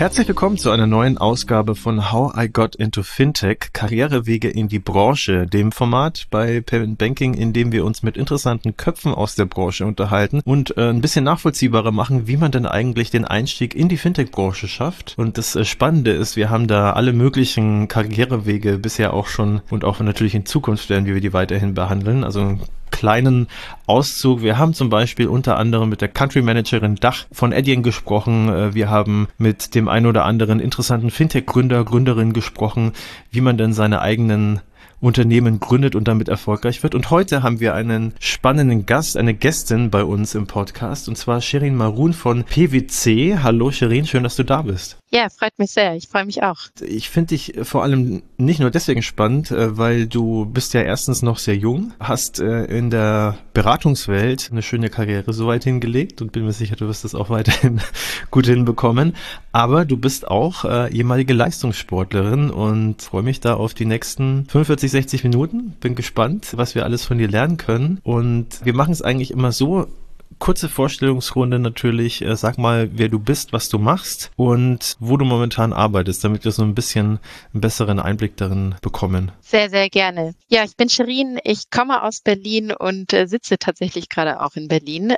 Herzlich willkommen zu einer neuen Ausgabe von How I Got into Fintech, Karrierewege in die Branche, dem Format bei Payment Banking, in dem wir uns mit interessanten Köpfen aus der Branche unterhalten und ein bisschen nachvollziehbarer machen, wie man denn eigentlich den Einstieg in die Fintech-Branche schafft. Und das Spannende ist, wir haben da alle möglichen Karrierewege bisher auch schon und auch natürlich in Zukunft werden wir die weiterhin behandeln. Also einen kleinen Auszug. Wir haben zum Beispiel unter anderem mit der Country Managerin Dach von Adyen gesprochen. Wir haben mit dem ein oder anderen interessanten Fintech-Gründer, Gründerin gesprochen, wie man denn seine eigenen Unternehmen gründet und damit erfolgreich wird. Und heute haben wir einen spannenden Gast, eine Gästin bei uns im Podcast, und zwar Shirin Maroun von PwC. Hallo Shirin, schön, dass du da bist. Ja, freut mich sehr. Ich freue mich auch. Ich finde dich vor allem nicht nur deswegen spannend, weil du bist ja erstens noch sehr jung, hast in der Beratungswelt eine schöne Karriere soweit hingelegt und bin mir sicher, du wirst das auch weiterhin gut hinbekommen. Aber du bist auch ehemalige Leistungssportlerin und freue mich da auf die nächsten 45, 60 Minuten. Bin gespannt, was wir alles von dir lernen können. Und wir machen es eigentlich immer so: kurze Vorstellungsrunde natürlich. Sag mal, wer du bist, was du machst und wo du momentan arbeitest, damit wir so ein bisschen einen besseren Einblick darin bekommen. Sehr, sehr gerne. Ja, ich bin Shirin. Ich komme aus Berlin und sitze tatsächlich gerade auch in Berlin.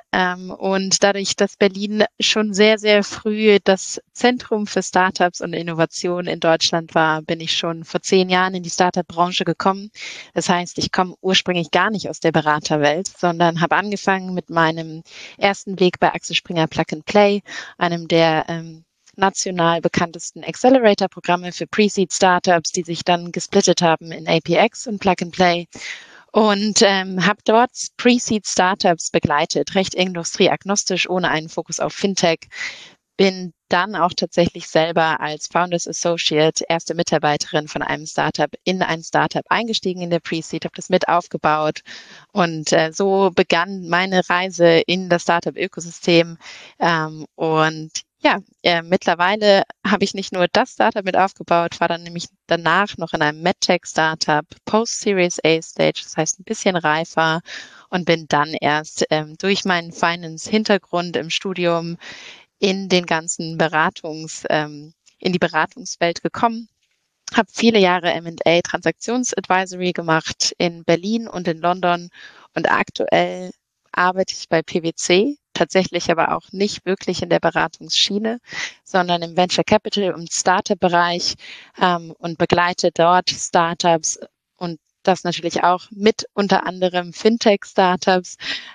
Und dadurch, dass Berlin schon sehr, sehr früh das Zentrum für Startups und Innovation in Deutschland war, bin ich schon vor 10 Jahren in die Startup-Branche gekommen. Das heißt, ich komme ursprünglich gar nicht aus der Beraterwelt, sondern habe angefangen mit meinem ersten Weg bei Axel Springer Plug and Play, einem der national bekanntesten Accelerator-Programme für Pre-Seed-Startups, die sich dann gesplittet haben in APX und Plug and Play. Und habe dort Pre-Seed-Startups begleitet, recht industrieagnostisch, ohne einen Fokus auf Fintech. Bin dann auch tatsächlich selber als Founders Associate, erste Mitarbeiterin von einem Startup, in ein Startup eingestiegen in der Pre-Seed, habe das mit aufgebaut und so begann meine Reise in das Startup-Ökosystem. Mittlerweile habe ich nicht nur das Startup mit aufgebaut, war dann nämlich danach noch in einem MedTech-Startup, Post-Series A-Stage, das heißt ein bisschen reifer, und bin dann erst durch meinen Finance-Hintergrund im Studium in den ganzen in die Beratungswelt gekommen. Habe viele Jahre M&A Transaktionsadvisory gemacht in Berlin und in London und aktuell arbeite ich bei PwC, tatsächlich aber auch nicht wirklich in der Beratungsschiene, sondern im Venture Capital und Startup-Bereich und begleite dort Startups und das natürlich auch mit unter anderem Fintech-Startups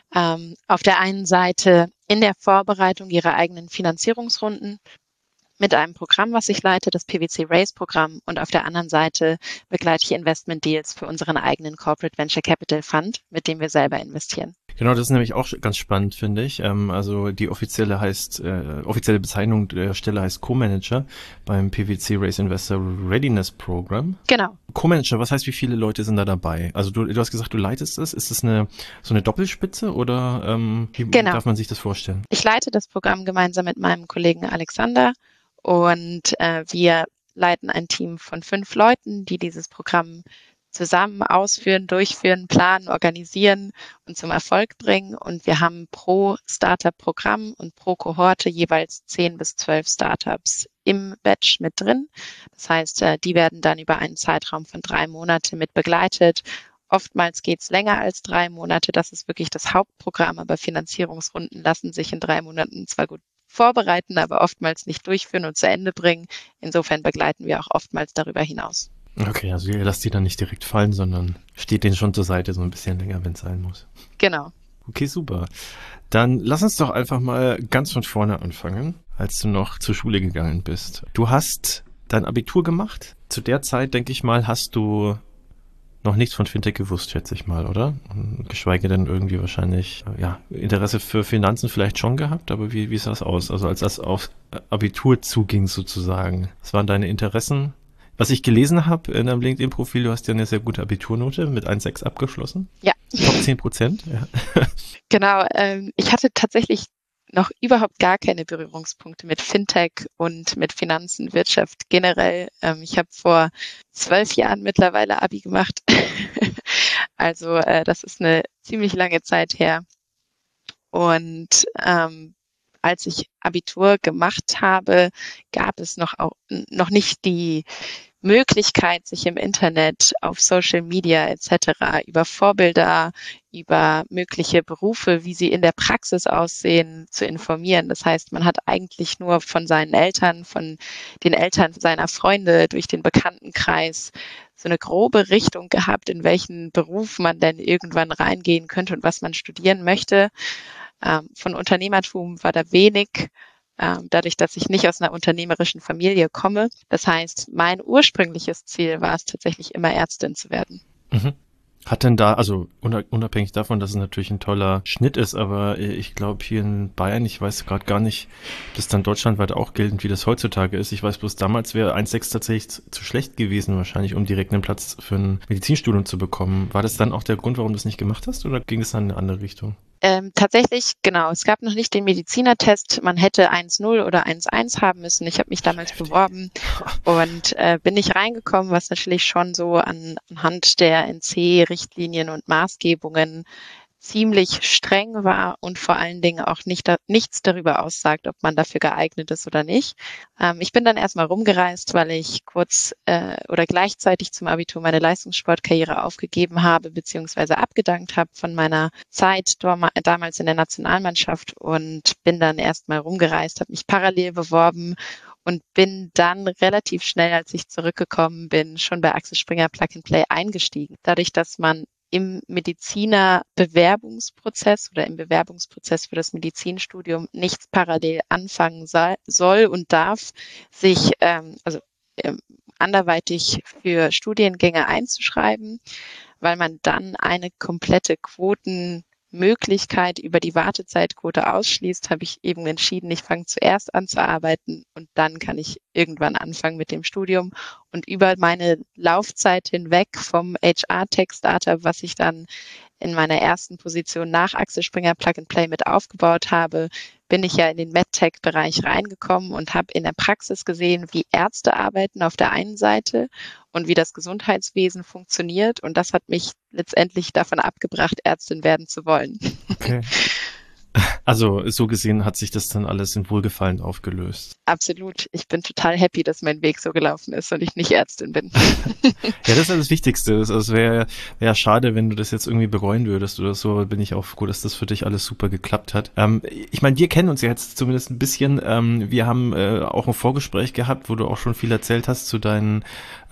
auf der einen Seite in der Vorbereitung ihrer eigenen Finanzierungsrunden mit einem Programm, was ich leite, das PwC Raise-Programm, und auf der anderen Seite begleite ich Investment-Deals für unseren eigenen Corporate Venture Capital Fund, mit dem wir selber investieren. Genau, das ist nämlich auch ganz spannend, finde ich. Also die offizielle Bezeichnung der Stelle heißt Co-Manager beim PwC Raise Investor Readiness Program. Genau. Co-Manager, was heißt, wie viele Leute sind da dabei? Also du hast gesagt, du leitest es. Ist das so eine Doppelspitze oder wie darf man sich das vorstellen? Ich leite das Programm gemeinsam mit meinem Kollegen Alexander und wir leiten ein Team von 5 Leuten, die dieses Programm zusammen ausführen, durchführen, planen, organisieren und zum Erfolg bringen. Und wir haben pro Startup-Programm und pro Kohorte jeweils 10 bis 12 Startups im Batch mit drin. Das heißt, die werden dann über einen Zeitraum von 3 Monate mit begleitet. Oftmals geht es länger als 3 Monate. Das ist wirklich das Hauptprogramm, aber Finanzierungsrunden lassen sich in 3 Monaten zwar gut vorbereiten, aber oftmals nicht durchführen und zu Ende bringen. Insofern begleiten wir auch oftmals darüber hinaus. Okay, also ihr lasst die dann nicht direkt fallen, sondern steht denen schon zur Seite so ein bisschen länger, wenn es sein muss. Genau. Okay, super. Dann lass uns doch einfach mal ganz von vorne anfangen, als du noch zur Schule gegangen bist. Du hast dein Abitur gemacht. Zu der Zeit, denke ich mal, hast du noch nichts von Fintech gewusst, schätze ich mal, oder? Geschweige denn irgendwie wahrscheinlich, Interesse für Finanzen vielleicht schon gehabt, aber wie sah es aus? Also als das auf Abitur zuging sozusagen. Was waren deine Interessen? Was ich gelesen habe in deinem LinkedIn-Profil, du hast ja eine sehr gute Abiturnote mit 1,6 abgeschlossen. Ja. Top 10%. Ja. Genau. Ich hatte tatsächlich noch überhaupt gar keine Berührungspunkte mit Fintech und mit Finanzen, Wirtschaft generell. Ich habe vor 12 Jahren mittlerweile Abi gemacht. Also das ist eine ziemlich lange Zeit her. Und als ich Abitur gemacht habe, gab es noch nicht die Möglichkeit, sich im Internet, auf Social Media etc. über Vorbilder, über mögliche Berufe, wie sie in der Praxis aussehen, zu informieren. Das heißt, man hat eigentlich nur von seinen Eltern, von den Eltern seiner Freunde, durch den Bekanntenkreis so eine grobe Richtung gehabt, in welchen Beruf man denn irgendwann reingehen könnte und was man studieren möchte. Von Unternehmertum war da wenig, dadurch, dass ich nicht aus einer unternehmerischen Familie komme. Das heißt, mein ursprüngliches Ziel war es tatsächlich immer, Ärztin zu werden. Mhm. Hat denn da, also unabhängig davon, dass es natürlich ein toller Schnitt ist, aber ich glaube hier in Bayern, ich weiß gerade gar nicht, ob das dann deutschlandweit auch gilt, wie das heutzutage ist. Ich weiß bloß, damals wäre 1,6 tatsächlich zu schlecht gewesen wahrscheinlich, um direkt einen Platz für ein Medizinstudium zu bekommen. War das dann auch der Grund, warum du es nicht gemacht hast, oder ging es dann in eine andere Richtung? Tatsächlich, genau. Es gab noch nicht den Medizinertest. Man hätte 1,0 oder 1,1 haben müssen. Ich habe mich damals beworben und bin nicht reingekommen, was natürlich schon so anhand der NC-Richtlinien und Maßgebungen ziemlich streng war und vor allen Dingen auch nichts darüber aussagt, ob man dafür geeignet ist oder nicht. Ich bin dann erstmal rumgereist, weil ich kurz oder gleichzeitig zum Abitur meine Leistungssportkarriere aufgegeben habe beziehungsweise abgedankt habe von meiner Zeit damals in der Nationalmannschaft und bin dann erstmal rumgereist, habe mich parallel beworben und bin dann relativ schnell, als ich zurückgekommen bin, schon bei Axel Springer Plug and Play eingestiegen. Dadurch, dass man im Medizinerbewerbungsprozess oder im Bewerbungsprozess für das Medizinstudium nichts parallel anfangen soll und darf, sich anderweitig für Studiengänge einzuschreiben, weil man dann eine komplette Quotenmöglichkeit über die Wartezeitquote ausschließt, habe ich eben entschieden, ich fange zuerst an zu arbeiten und dann kann ich irgendwann anfangen mit dem Studium. Und über meine Laufzeit hinweg vom HR-Tech-Startup, was ich dann in meiner ersten Position nach Axel Springer Plug and Play mit aufgebaut habe, bin ich ja in den MedTech-Bereich reingekommen und habe in der Praxis gesehen, wie Ärzte arbeiten auf der einen Seite und wie das Gesundheitswesen funktioniert. Und das hat mich letztendlich davon abgebracht, Ärztin werden zu wollen. Okay. Also so gesehen hat sich das dann alles in Wohlgefallen aufgelöst. Absolut. Ich bin total happy, dass mein Weg so gelaufen ist und ich nicht Ärztin bin. Ja, das ist ja das Wichtigste. Es wäre schade, wenn du das jetzt irgendwie bereuen würdest oder so. Bin ich auch froh, dass das für dich alles super geklappt hat. Ich meine, wir kennen uns ja jetzt zumindest ein bisschen. Wir haben auch ein Vorgespräch gehabt, wo du auch schon viel erzählt hast zu deiner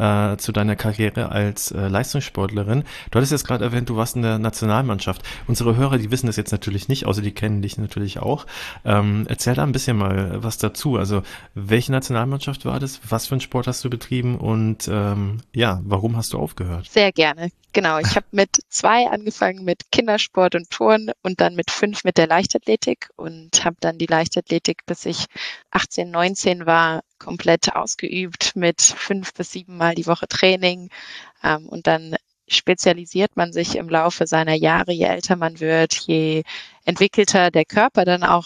Karriere als Leistungssportlerin. Du hattest jetzt gerade erwähnt, du warst in der Nationalmannschaft. Unsere Hörer, die wissen das jetzt natürlich nicht, außer die kennen dich natürlich auch. Erzähl da ein bisschen mal was dazu. Also welche Nationalmannschaft war das? Was für einen Sport hast du betrieben? Und warum hast du aufgehört? Sehr gerne. Genau, ich habe mit 2 angefangen mit Kindersport und Turnen und dann mit 5 mit der Leichtathletik und habe dann die Leichtathletik, bis ich 18, 19 war, komplett ausgeübt mit 5 bis 7 Mal die Woche Training. Und dann spezialisiert man sich im Laufe seiner Jahre, je älter man wird, je entwickelter der Körper dann auch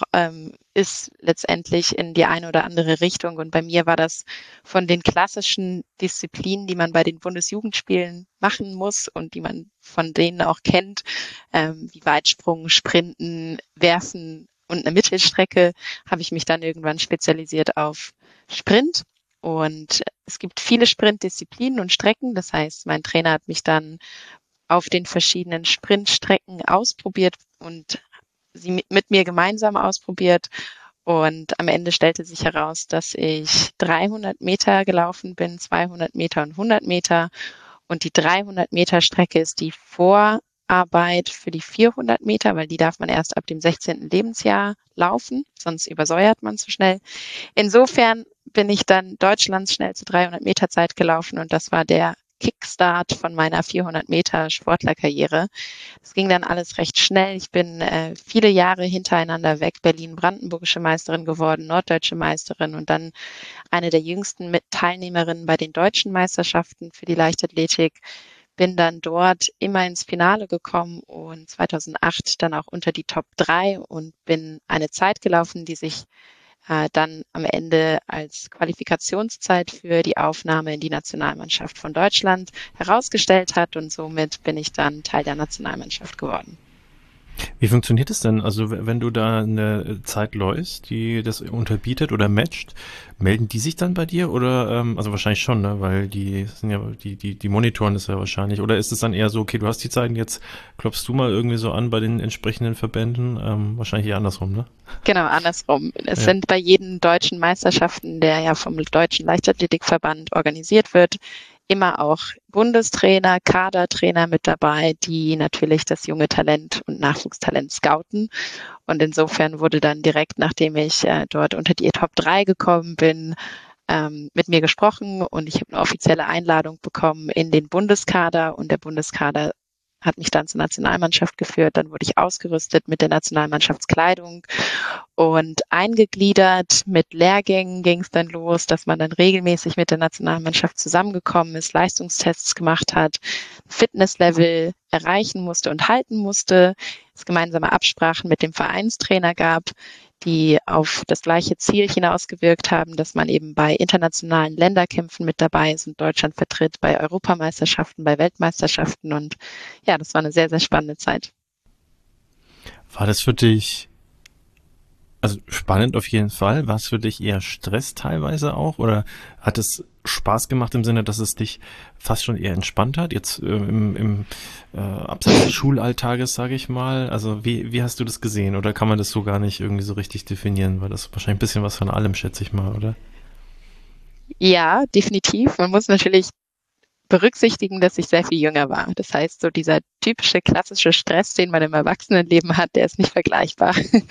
ist letztendlich in die eine oder andere Richtung. Und bei mir war das von den klassischen Disziplinen, die man bei den Bundesjugendspielen machen muss und die man von denen auch kennt, wie Weitsprung, Sprinten, Werfen und eine Mittelstrecke, habe ich mich dann irgendwann spezialisiert auf Sprint. Und es gibt viele Sprintdisziplinen und Strecken. Das heißt, mein Trainer hat mich dann auf den verschiedenen Sprintstrecken ausprobiert und sie mit mir gemeinsam ausprobiert. Und am Ende stellte sich heraus, dass ich 300 Meter gelaufen bin, 200 Meter und 100 Meter. Und die 300 Meter Strecke ist die Vorarbeit für die 400 Meter, weil die darf man erst ab dem 16. Lebensjahr laufen, sonst übersäuert man zu schnell. Insofern bin ich dann Deutschlands schnellste 300 Meter Zeit gelaufen und das war der Kickstart von meiner 400 Meter Sportlerkarriere. Es ging dann alles recht schnell. Ich bin viele Jahre hintereinander weg Berlin-Brandenburgische Meisterin geworden, norddeutsche Meisterin und dann eine der jüngsten Teilnehmerinnen bei den deutschen Meisterschaften für die Leichtathletik. Bin dann dort immer ins Finale gekommen und 2008 dann auch unter die Top 3 und bin eine Zeit gelaufen, die sich dann am Ende als Qualifikationszeit für die Aufnahme in die Nationalmannschaft von Deutschland herausgestellt hat und somit bin ich dann Teil der Nationalmannschaft geworden. Wie funktioniert es denn? Also wenn du da eine Zeit läufst, die das unterbietet oder matcht, melden die sich dann bei dir oder also wahrscheinlich schon, ne? Weil die sind ja die monitoren das ja wahrscheinlich. Oder ist es dann eher so, okay, du hast die Zeiten, jetzt klopfst du mal irgendwie so an bei den entsprechenden Verbänden? Wahrscheinlich eher andersrum, ne? Genau, andersrum. Es Ja. sind bei jeden deutschen Meisterschaften, der ja vom Deutschen Leichtathletikverband organisiert wird, immer auch Bundestrainer, Kadertrainer mit dabei, die natürlich das junge Talent und Nachwuchstalent scouten. Und insofern wurde dann direkt, nachdem ich dort unter die Top 3 gekommen bin, mit mir gesprochen und ich habe eine offizielle Einladung bekommen in den Bundeskader und der Bundeskader hat mich dann zur Nationalmannschaft geführt. Dann wurde ich ausgerüstet mit der Nationalmannschaftskleidung und eingegliedert. Mit Lehrgängen ging es dann los, dass man dann regelmäßig mit der Nationalmannschaft zusammengekommen ist, Leistungstests gemacht hat, Fitnesslevel erreichen musste und halten musste, es gemeinsame Absprachen mit dem Vereinstrainer gab, die auf das gleiche Ziel hinausgewirkt haben, dass man eben bei internationalen Länderkämpfen mit dabei ist und Deutschland vertritt, bei Europameisterschaften, bei Weltmeisterschaften. Und ja, das war eine sehr, sehr spannende Zeit. War das für dich, also spannend auf jeden Fall, war es für dich eher Stress teilweise auch oder hat es Spaß gemacht im Sinne, dass es dich fast schon eher entspannt hat, jetzt im abseits des Schulalltages, sage ich mal? Also wie hast du das gesehen oder kann man das so gar nicht irgendwie so richtig definieren? Weil das wahrscheinlich ein bisschen was von allem, schätze ich mal, oder? Ja, definitiv. Man muss natürlich berücksichtigen, dass ich sehr viel jünger war. Das heißt, so dieser typische klassische Stress, den man im Erwachsenenleben hat, der ist nicht vergleichbar.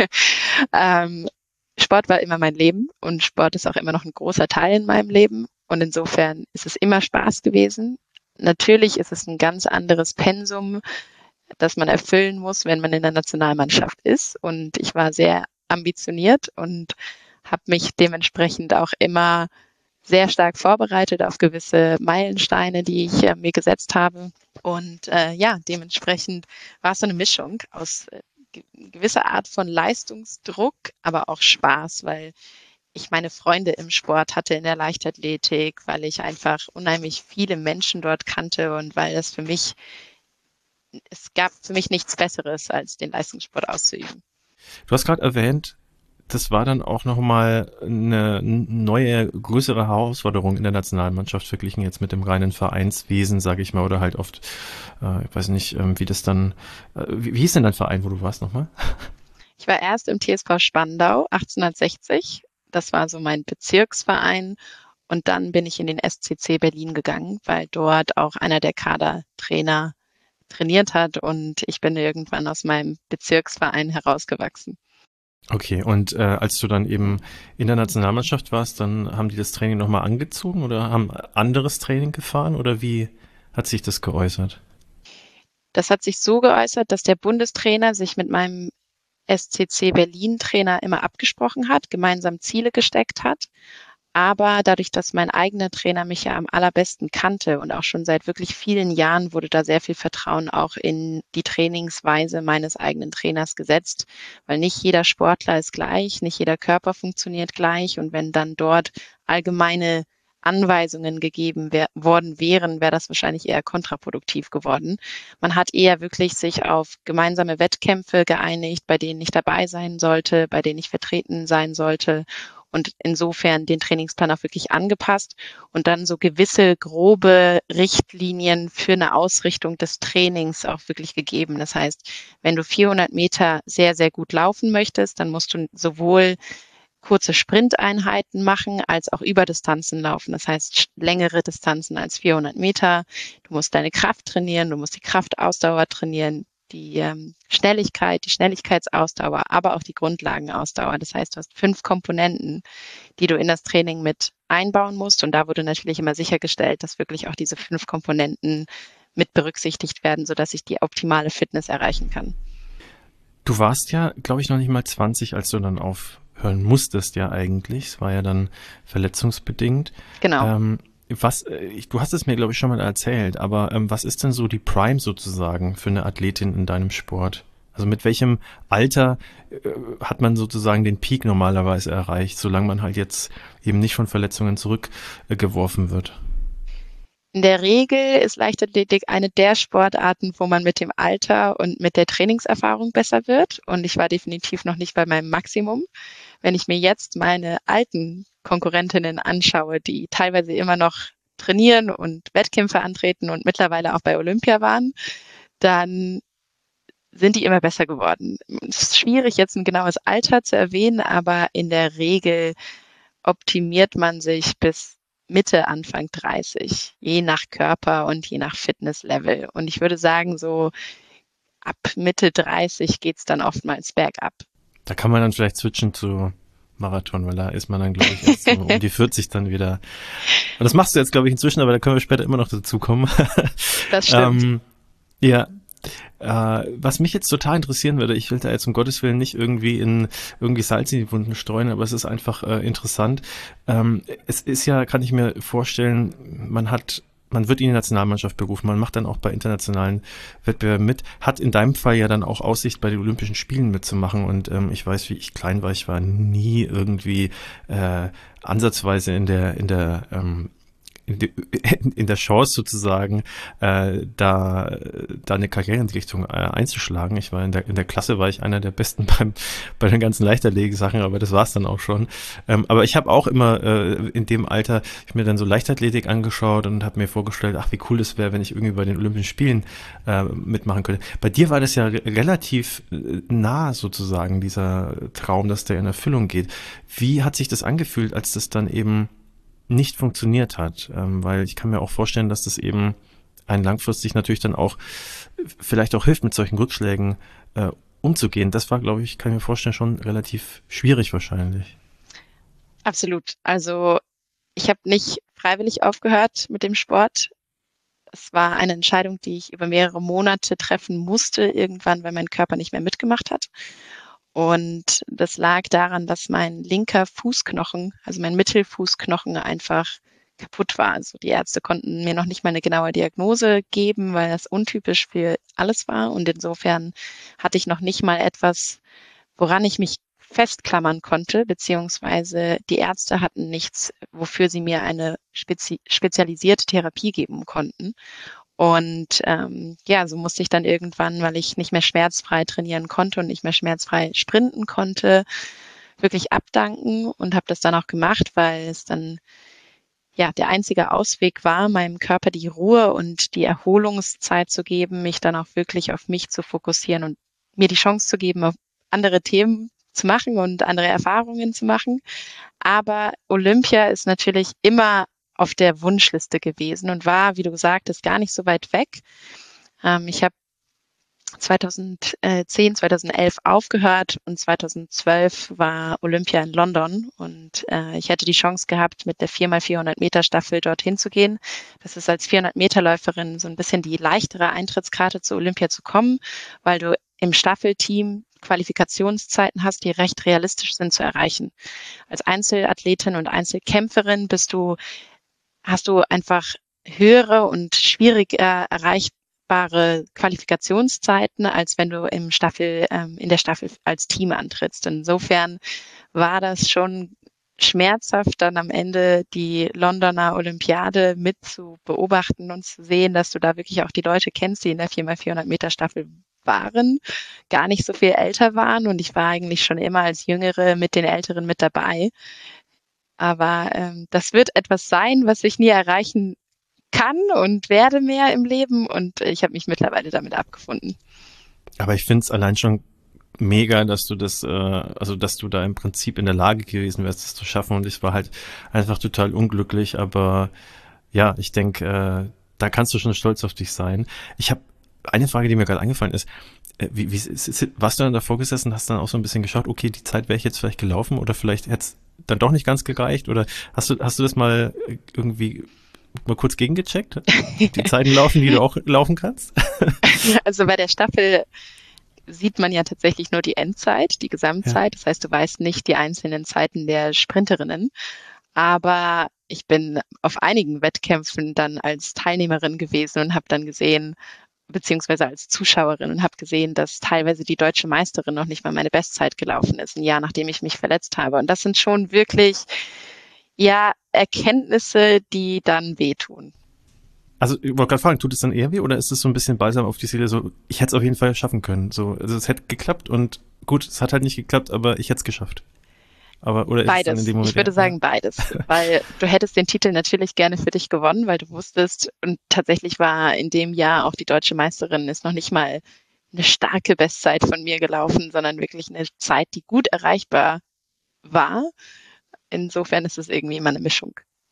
ähm, Sport war immer mein Leben und Sport ist auch immer noch ein großer Teil in meinem Leben. Und insofern ist es immer Spaß gewesen. Natürlich ist es ein ganz anderes Pensum, das man erfüllen muss, wenn man in der Nationalmannschaft ist. Und ich war sehr ambitioniert und habe mich dementsprechend auch immer sehr stark vorbereitet auf gewisse Meilensteine, die ich mir gesetzt habe. Und ja, dementsprechend war es so eine Mischung aus gewisser Art von Leistungsdruck, aber auch Spaß, weil ich meine Freunde im Sport hatte in der Leichtathletik, weil ich einfach unheimlich viele Menschen dort kannte und weil das für mich, es gab für mich nichts Besseres, als den Leistungssport auszuüben. Du hast gerade erwähnt, das war dann auch nochmal eine neue, größere Herausforderung in der Nationalmannschaft verglichen jetzt mit dem reinen Vereinswesen, sage ich mal, oder halt oft, ich weiß nicht, wie das dann, wie hieß denn dein Verein, wo du warst nochmal? Ich war erst im TSV Spandau 1860. Das war so mein Bezirksverein. Und dann bin ich in den SCC Berlin gegangen, weil dort auch einer der Kadertrainer trainiert hat und ich bin irgendwann aus meinem Bezirksverein herausgewachsen. Okay, und als du dann eben in der Nationalmannschaft warst, dann haben die das Training nochmal angezogen oder haben anderes Training gefahren oder wie hat sich das geäußert? Das hat sich so geäußert, dass der Bundestrainer sich mit meinem SCC Berlin Trainer immer abgesprochen hat, gemeinsam Ziele gesteckt hat. Aber dadurch, dass mein eigener Trainer mich ja am allerbesten kannte und auch schon seit wirklich vielen Jahren, wurde da sehr viel Vertrauen auch in die Trainingsweise meines eigenen Trainers gesetzt, weil nicht jeder Sportler ist gleich, nicht jeder Körper funktioniert gleich. Und wenn dann dort allgemeine Anweisungen gegeben worden wären, wäre das wahrscheinlich eher kontraproduktiv geworden. Man hat eher wirklich sich auf gemeinsame Wettkämpfe geeinigt, bei denen ich dabei sein sollte, bei denen ich vertreten sein sollte und insofern den Trainingsplan auch wirklich angepasst und dann so gewisse grobe Richtlinien für eine Ausrichtung des Trainings auch wirklich gegeben. Das heißt, wenn du 400 Meter sehr, sehr gut laufen möchtest, dann musst du sowohl kurze Sprinteinheiten machen, als auch Überdistanzen laufen. Das heißt, längere Distanzen als 400 Meter. Du musst deine Kraft trainieren, du musst die Kraftausdauer trainieren, die Schnelligkeit, die Schnelligkeitsausdauer, aber auch die Grundlagenausdauer. Das heißt, du hast 5 Komponenten, die du in das Training mit einbauen musst. Und da wurde natürlich immer sichergestellt, dass wirklich auch diese 5 Komponenten mit berücksichtigt werden, sodass ich die optimale Fitness erreichen kann. Du warst ja, glaube ich, noch nicht mal 20, als du dann aufhören musstest ja eigentlich. Es war ja dann verletzungsbedingt. Genau. Du hast es mir, glaube ich, schon mal erzählt, aber was ist denn so die Prime sozusagen für eine Athletin in deinem Sport? Also mit welchem Alter hat man sozusagen den Peak normalerweise erreicht, solange man halt jetzt eben nicht von Verletzungen zurückgeworfen wird? In der Regel ist Leichtathletik eine der Sportarten, wo man mit dem Alter und mit der Trainingserfahrung besser wird. Und ich war definitiv noch nicht bei meinem Maximum. Wenn ich mir jetzt meine alten Konkurrentinnen anschaue, die teilweise immer noch trainieren und Wettkämpfe antreten und mittlerweile auch bei Olympia waren, dann sind die immer besser geworden. Es ist schwierig, jetzt ein genaues Alter zu erwähnen, aber in der Regel optimiert man sich bis Mitte, Anfang 30, je nach Körper und je nach Fitnesslevel. Und ich würde sagen, so ab Mitte 30 geht's dann oftmals bergab. Da kann man dann vielleicht switchen zu Marathon, weil da ist man dann, glaube ich, erst so um die 40 dann wieder. Und das machst du jetzt, glaube ich, inzwischen, aber da können wir später immer noch dazu kommen. Das stimmt. Ja. Was mich jetzt total interessieren würde, ich will da jetzt um Gottes Willen nicht irgendwie Salz in die Wunden streuen, aber es ist einfach interessant. Es ist ja, kann ich mir vorstellen, man wird in die Nationalmannschaft berufen, man macht dann auch bei internationalen Wettbewerben mit, hat in deinem Fall ja dann auch Aussicht, bei den Olympischen Spielen mitzumachen. Und ich weiß, wie ich klein war, ich war nie irgendwie ansatzweise in der Chance sozusagen, da eine Karriere in die Richtung einzuschlagen. Ich war in der Klasse, war ich einer der Besten bei den ganzen Leichtathletik-Sachen, aber das war's dann auch schon. Aber ich habe auch immer in dem Alter, ich mir dann so Leichtathletik angeschaut und habe mir vorgestellt, ach, wie cool es wäre, wenn ich irgendwie bei den Olympischen Spielen mitmachen könnte. Bei dir war das ja relativ nah sozusagen, dieser Traum, dass der in Erfüllung geht. Wie hat sich das angefühlt, als das dann eben nicht funktioniert hat, weil ich kann mir auch vorstellen, dass das eben einen langfristig natürlich dann auch vielleicht auch hilft, mit solchen Rückschlägen umzugehen. Das war, glaube ich, kann ich mir vorstellen, schon relativ schwierig wahrscheinlich. Absolut. Also ich habe nicht freiwillig aufgehört mit dem Sport. Es war eine Entscheidung, die ich über mehrere Monate treffen musste, irgendwann, weil mein Körper nicht mehr mitgemacht hat. Und das lag daran, dass mein linker Fußknochen, also mein Mittelfußknochen einfach kaputt war. Also die Ärzte konnten mir noch nicht mal eine genaue Diagnose geben, weil das untypisch für alles war. Und insofern hatte ich noch nicht mal etwas, woran ich mich festklammern konnte, beziehungsweise die Ärzte hatten nichts, wofür sie mir eine spezialisierte Therapie geben konnten. Und ja, so musste ich dann irgendwann, weil ich nicht mehr schmerzfrei trainieren konnte und nicht mehr schmerzfrei sprinten konnte, wirklich abdanken und habe das dann auch gemacht, weil es dann ja der einzige Ausweg war, meinem Körper die Ruhe und die Erholungszeit zu geben, mich dann auch wirklich auf mich zu fokussieren und mir die Chance zu geben, auf andere Themen zu machen und andere Erfahrungen zu machen. Aber Olympia ist natürlich immer auf der Wunschliste gewesen und war, wie du gesagt hast, gar nicht so weit weg. Ich habe 2010, 2011 aufgehört und 2012 war Olympia in London und ich hätte die Chance gehabt, mit der 4x400 Meter Staffel dorthin zu gehen. Das ist als 400 Meter Läuferin so ein bisschen die leichtere Eintrittskarte zu Olympia zu kommen, weil du im Staffelteam Qualifikationszeiten hast, die recht realistisch sind zu erreichen. Als Einzelathletin und Einzelkämpferin hast du einfach höhere und schwieriger erreichbare Qualifikationszeiten, als wenn du in der Staffel als Team antrittst. Insofern war das schon schmerzhaft, dann am Ende die Londoner Olympiade mit zu beobachten und zu sehen, dass du da wirklich auch die Leute kennst, die in der 4x400 Meter Staffel waren, gar nicht so viel älter waren und ich war eigentlich schon immer als Jüngere mit den Älteren mit dabei. Aber das wird etwas sein, was ich nie erreichen kann und werde mehr im Leben und ich habe mich mittlerweile damit abgefunden. Aber ich finde es allein schon mega, dass du dass du da im Prinzip in der Lage gewesen wärst, das zu schaffen und ich war halt einfach total unglücklich, aber ja, ich denke, da kannst du schon stolz auf dich sein. Ich habe eine Frage, die mir gerade eingefallen ist. Warst du dann davor gesessen und hast dann auch so ein bisschen geschaut, okay, die Zeit wäre ich jetzt vielleicht gelaufen oder vielleicht hätte es dann doch nicht ganz gereicht oder hast du das mal irgendwie mal kurz gegengecheckt? Die Zeiten laufen, die du auch laufen kannst? Also bei der Staffel sieht man ja tatsächlich nur die Endzeit, die Gesamtzeit. Ja. Das heißt, du weißt nicht die einzelnen Zeiten der Sprinterinnen. Aber ich bin auf einigen Wettkämpfen dann als Teilnehmerin gewesen und habe dann gesehen, beziehungsweise als Zuschauerin und habe gesehen, dass teilweise die deutsche Meisterin noch nicht mal meine Bestzeit gelaufen ist, ein Jahr nachdem ich mich verletzt habe. Und das sind schon wirklich, ja, Erkenntnisse, die dann wehtun. Also ich wollte gerade fragen, tut es dann eher weh oder ist es so ein bisschen Balsam auf die Seele, so, ich hätte es auf jeden Fall schaffen können. So, also es hätte geklappt und gut, es hat halt nicht geklappt, aber ich hätte es geschafft. Aber, oder ist es dann in Beides. dem Moment, Ich würde ja. sagen beides, weil du hättest den Titel natürlich gerne für dich gewonnen, weil du wusstest, und tatsächlich war in dem Jahr auch die deutsche Meisterin, ist noch nicht mal eine starke Bestzeit von mir gelaufen, sondern wirklich eine Zeit, die gut erreichbar war. Insofern ist es irgendwie immer eine Mischung.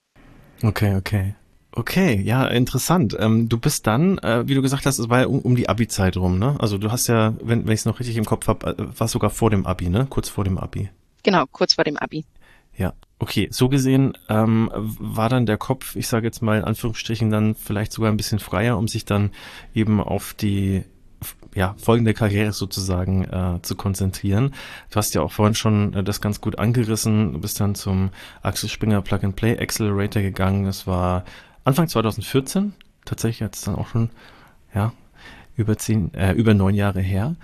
Okay, okay. Okay, ja, interessant. Du bist dann, wie du gesagt hast, es war ja um die Abi-Zeit rum, ne? Also du hast ja, wenn ich es noch richtig im Kopf habe, war sogar vor dem Abi, ne? Kurz vor dem Abi. Genau, kurz vor dem Abi. Ja, okay. So gesehen war dann der Kopf, ich sage jetzt mal in Anführungsstrichen, dann vielleicht sogar ein bisschen freier, um sich dann eben auf die ja, folgende Karriere sozusagen zu konzentrieren. Du hast ja auch vorhin schon das ganz gut angerissen. Du bist dann zum Axel Springer Plug-and-Play Accelerator gegangen. Das war Anfang 2014. Tatsächlich jetzt dann auch schon ja, über 9 Jahre her.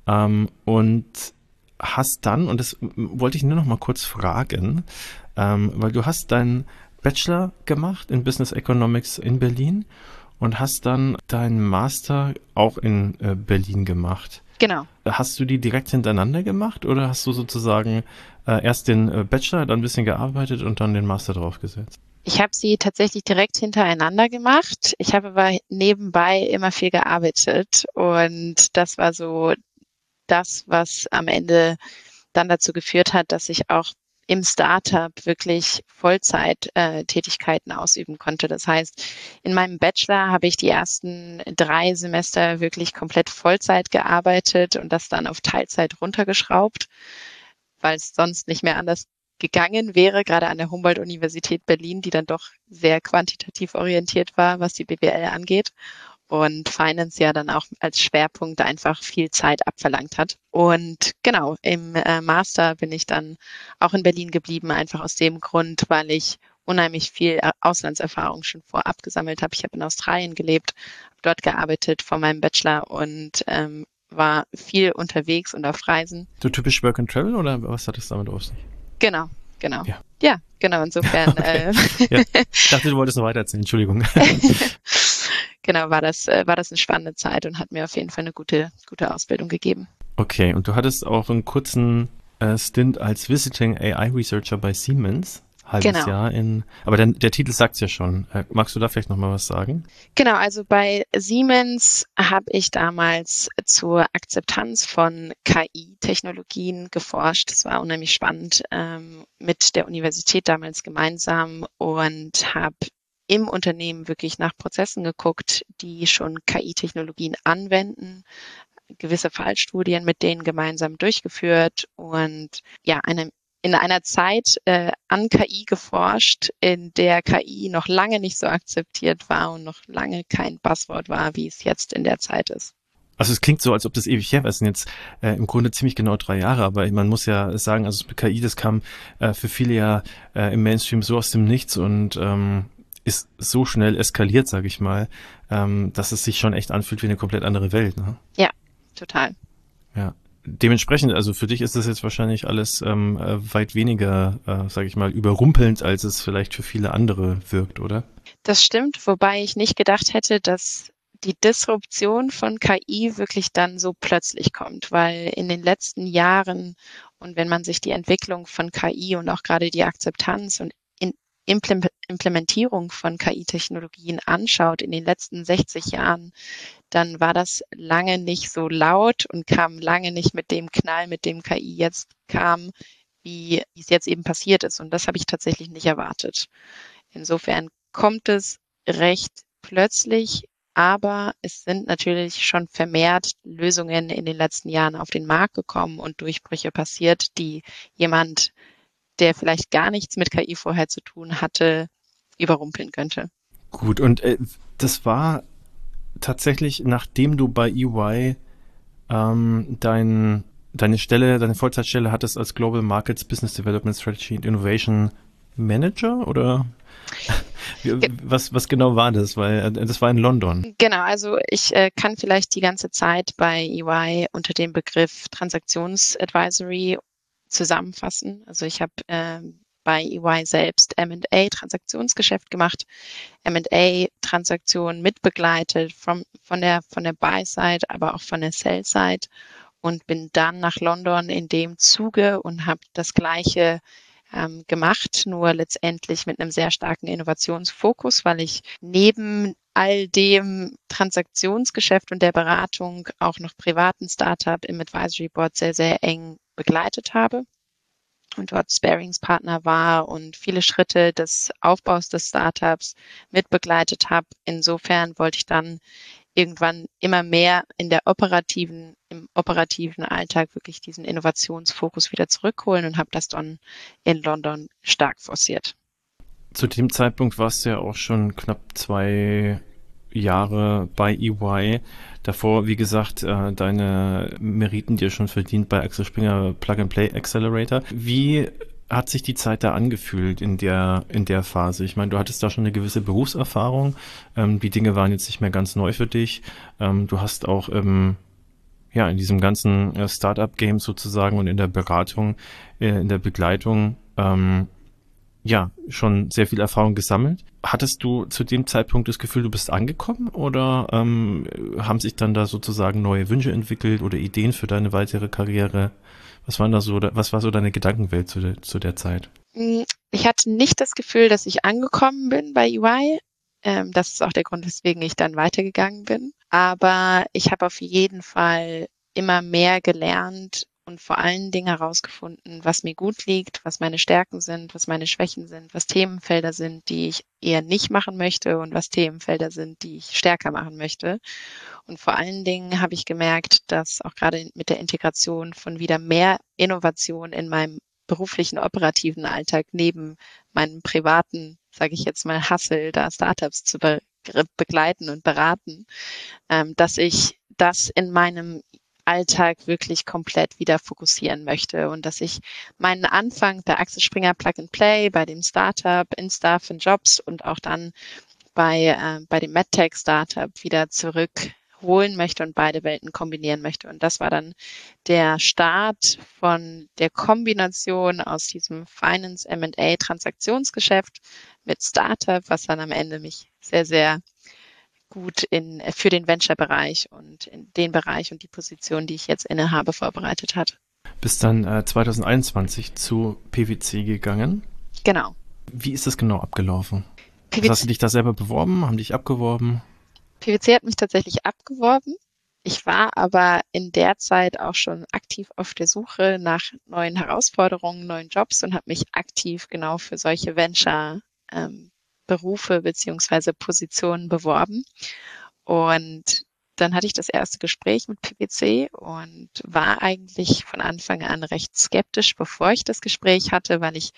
Und hast dann, und das wollte ich nur noch mal kurz fragen, weil du hast deinen Bachelor gemacht in Business Economics in Berlin und hast dann deinen Master auch in Berlin gemacht. Genau. Hast du die direkt hintereinander gemacht oder hast du sozusagen erst den Bachelor, dann ein bisschen gearbeitet und dann den Master draufgesetzt? Ich habe sie tatsächlich direkt hintereinander gemacht. Ich habe aber nebenbei immer viel gearbeitet und das war so das, was am Ende dann dazu geführt hat, dass ich auch im Startup wirklich Vollzeit-Tätigkeiten ausüben konnte. Das heißt, in meinem Bachelor habe ich die ersten 3 Semester wirklich komplett Vollzeit gearbeitet und das dann auf Teilzeit runtergeschraubt, weil es sonst nicht mehr anders gegangen wäre, gerade an der Humboldt-Universität Berlin, die dann doch sehr quantitativ orientiert war, was die BWL angeht. Und Finance ja dann auch als Schwerpunkt einfach viel Zeit abverlangt hat. Und genau, im Master bin ich dann auch in Berlin geblieben, einfach aus dem Grund, weil ich unheimlich viel Auslandserfahrung schon vorab gesammelt habe. Ich habe in Australien gelebt, habe dort gearbeitet vor meinem Bachelor und war viel unterwegs und auf Reisen. So typisch Work and Travel oder was hat es damit auf sich? Genau, genau. Ja. Ja, genau, insofern Okay. Ja. Ich dachte, du wolltest noch weiter erzählen. Entschuldigung. genau, war das eine spannende Zeit und hat mir auf jeden Fall eine gute Ausbildung gegeben. Okay, und du hattest auch einen kurzen Stint als Visiting AI Researcher bei Siemens. Halbes Genau. Jahr aber der Titel sagt's ja schon. Magst du da vielleicht nochmal was sagen? Genau, also bei Siemens habe ich damals zur Akzeptanz von KI-Technologien geforscht. Das war unheimlich spannend, mit der Universität damals gemeinsam und habe im Unternehmen wirklich nach Prozessen geguckt, die schon KI-Technologien anwenden, gewisse Fallstudien mit denen gemeinsam durchgeführt und ja, in einer Zeit an KI geforscht, in der KI noch lange nicht so akzeptiert war und noch lange kein Buzzword war, wie es jetzt in der Zeit ist. Also es klingt so, als ob das ewig her wäre. Es sind jetzt im Grunde ziemlich genau 3 Jahre, aber man muss ja sagen, also KI, das kam für viele ja im Mainstream so aus dem Nichts und ist so schnell eskaliert, sage ich mal, dass es sich schon echt anfühlt wie eine komplett andere Welt. Ne? Ja, total. Ja. Dementsprechend, also für dich ist das jetzt wahrscheinlich alles weit weniger, sage ich mal, überrumpelnd, als es vielleicht für viele andere wirkt, oder? Das stimmt, wobei ich nicht gedacht hätte, dass die Disruption von KI wirklich dann so plötzlich kommt, weil in den letzten Jahren und wenn man sich die Entwicklung von KI und auch gerade die Akzeptanz und Implementierung von KI-Technologien anschaut in den letzten 60 Jahren, dann war das lange nicht so laut und kam lange nicht mit dem Knall, mit dem KI jetzt kam, wie es jetzt eben passiert ist. Und das habe ich tatsächlich nicht erwartet. Insofern kommt es recht plötzlich, aber es sind natürlich schon vermehrt Lösungen in den letzten Jahren auf den Markt gekommen und Durchbrüche passiert, die jemand, der vielleicht gar nichts mit KI vorher zu tun hatte, überrumpeln könnte. Gut, und das war tatsächlich, nachdem du bei EY deine Vollzeitstelle hattest als Global Markets Business Development Strategy and Innovation Manager oder was genau war das? Weil das war in London. Genau, also ich kann vielleicht die ganze Zeit bei EY unter dem Begriff Transaktionsadvisory zusammenfassen. Also ich habe bei EY selbst M&A-Transaktionsgeschäft gemacht, M&A-Transaktionen mitbegleitet von der Buy-Side, aber auch von der Sell-Side und bin dann nach London in dem Zuge und habe das Gleiche gemacht, nur letztendlich mit einem sehr starken Innovationsfokus, weil ich neben all dem Transaktionsgeschäft und der Beratung auch noch privaten Startup im Advisory Board sehr, sehr eng begleitet habe und dort Sparingspartner war und viele Schritte des Aufbaus des Startups mitbegleitet habe. Insofern wollte ich dann irgendwann immer mehr im operativen Alltag wirklich diesen Innovationsfokus wieder zurückholen und habe das dann in London stark forciert. Zu dem Zeitpunkt warst du ja auch schon knapp 2 Jahre bei EY. Davor, wie gesagt, deine Meriten dir schon verdient bei Axel Springer Plug and Play Accelerator. Wie hat sich die Zeit da angefühlt in der Phase? Ich meine, du hattest da schon eine gewisse Berufserfahrung. Die Dinge waren jetzt nicht mehr ganz neu für dich. Du hast auch in diesem ganzen Startup-Game sozusagen und in der Beratung, in der Begleitung schon sehr viel Erfahrung gesammelt. Hattest du zu dem Zeitpunkt das Gefühl, du bist angekommen oder haben sich dann da sozusagen neue Wünsche entwickelt oder Ideen für deine weitere Karriere? Was war so deine Gedankenwelt zu der Zeit? Ich hatte nicht das Gefühl, dass ich angekommen bin bei EY. Das ist auch der Grund, weswegen ich dann weitergegangen bin. Aber ich habe auf jeden Fall immer mehr gelernt und vor allen Dingen herausgefunden, was mir gut liegt, was meine Stärken sind, was meine Schwächen sind, was Themenfelder sind, die ich eher nicht machen möchte und was Themenfelder sind, die ich stärker machen möchte. Und vor allen Dingen habe ich gemerkt, dass auch gerade mit der Integration von wieder mehr Innovation in meinem beruflichen, operativen Alltag neben meinem privaten, sage ich jetzt mal, Hustle, da Startups zu begleiten und beraten, dass ich das in meinem Alltag wirklich komplett wieder fokussieren möchte und dass ich meinen Anfang bei Axel Springer Plug and Play, bei dem Startup in Staff and Jobs und auch dann bei dem MedTech Startup wieder zurückholen möchte und beide Welten kombinieren möchte. Und das war dann der Start von der Kombination aus diesem Finance M&A Transaktionsgeschäft mit Startup, was dann am Ende mich sehr, sehr gut für den Venture-Bereich und in den Bereich und die Position, die ich jetzt innehabe, vorbereitet hat. Bist dann 2021 zu PwC gegangen. Genau. Wie ist das genau abgelaufen? Hast du dich da selber beworben? Haben dich abgeworben? PwC hat mich tatsächlich abgeworben. Ich war aber in der Zeit auch schon aktiv auf der Suche nach neuen Herausforderungen, neuen Jobs und habe mich aktiv genau für solche Venture Berufe beziehungsweise Positionen beworben. Und dann hatte ich das erste Gespräch mit PwC und war eigentlich von Anfang an recht skeptisch, bevor ich das Gespräch hatte, weil ich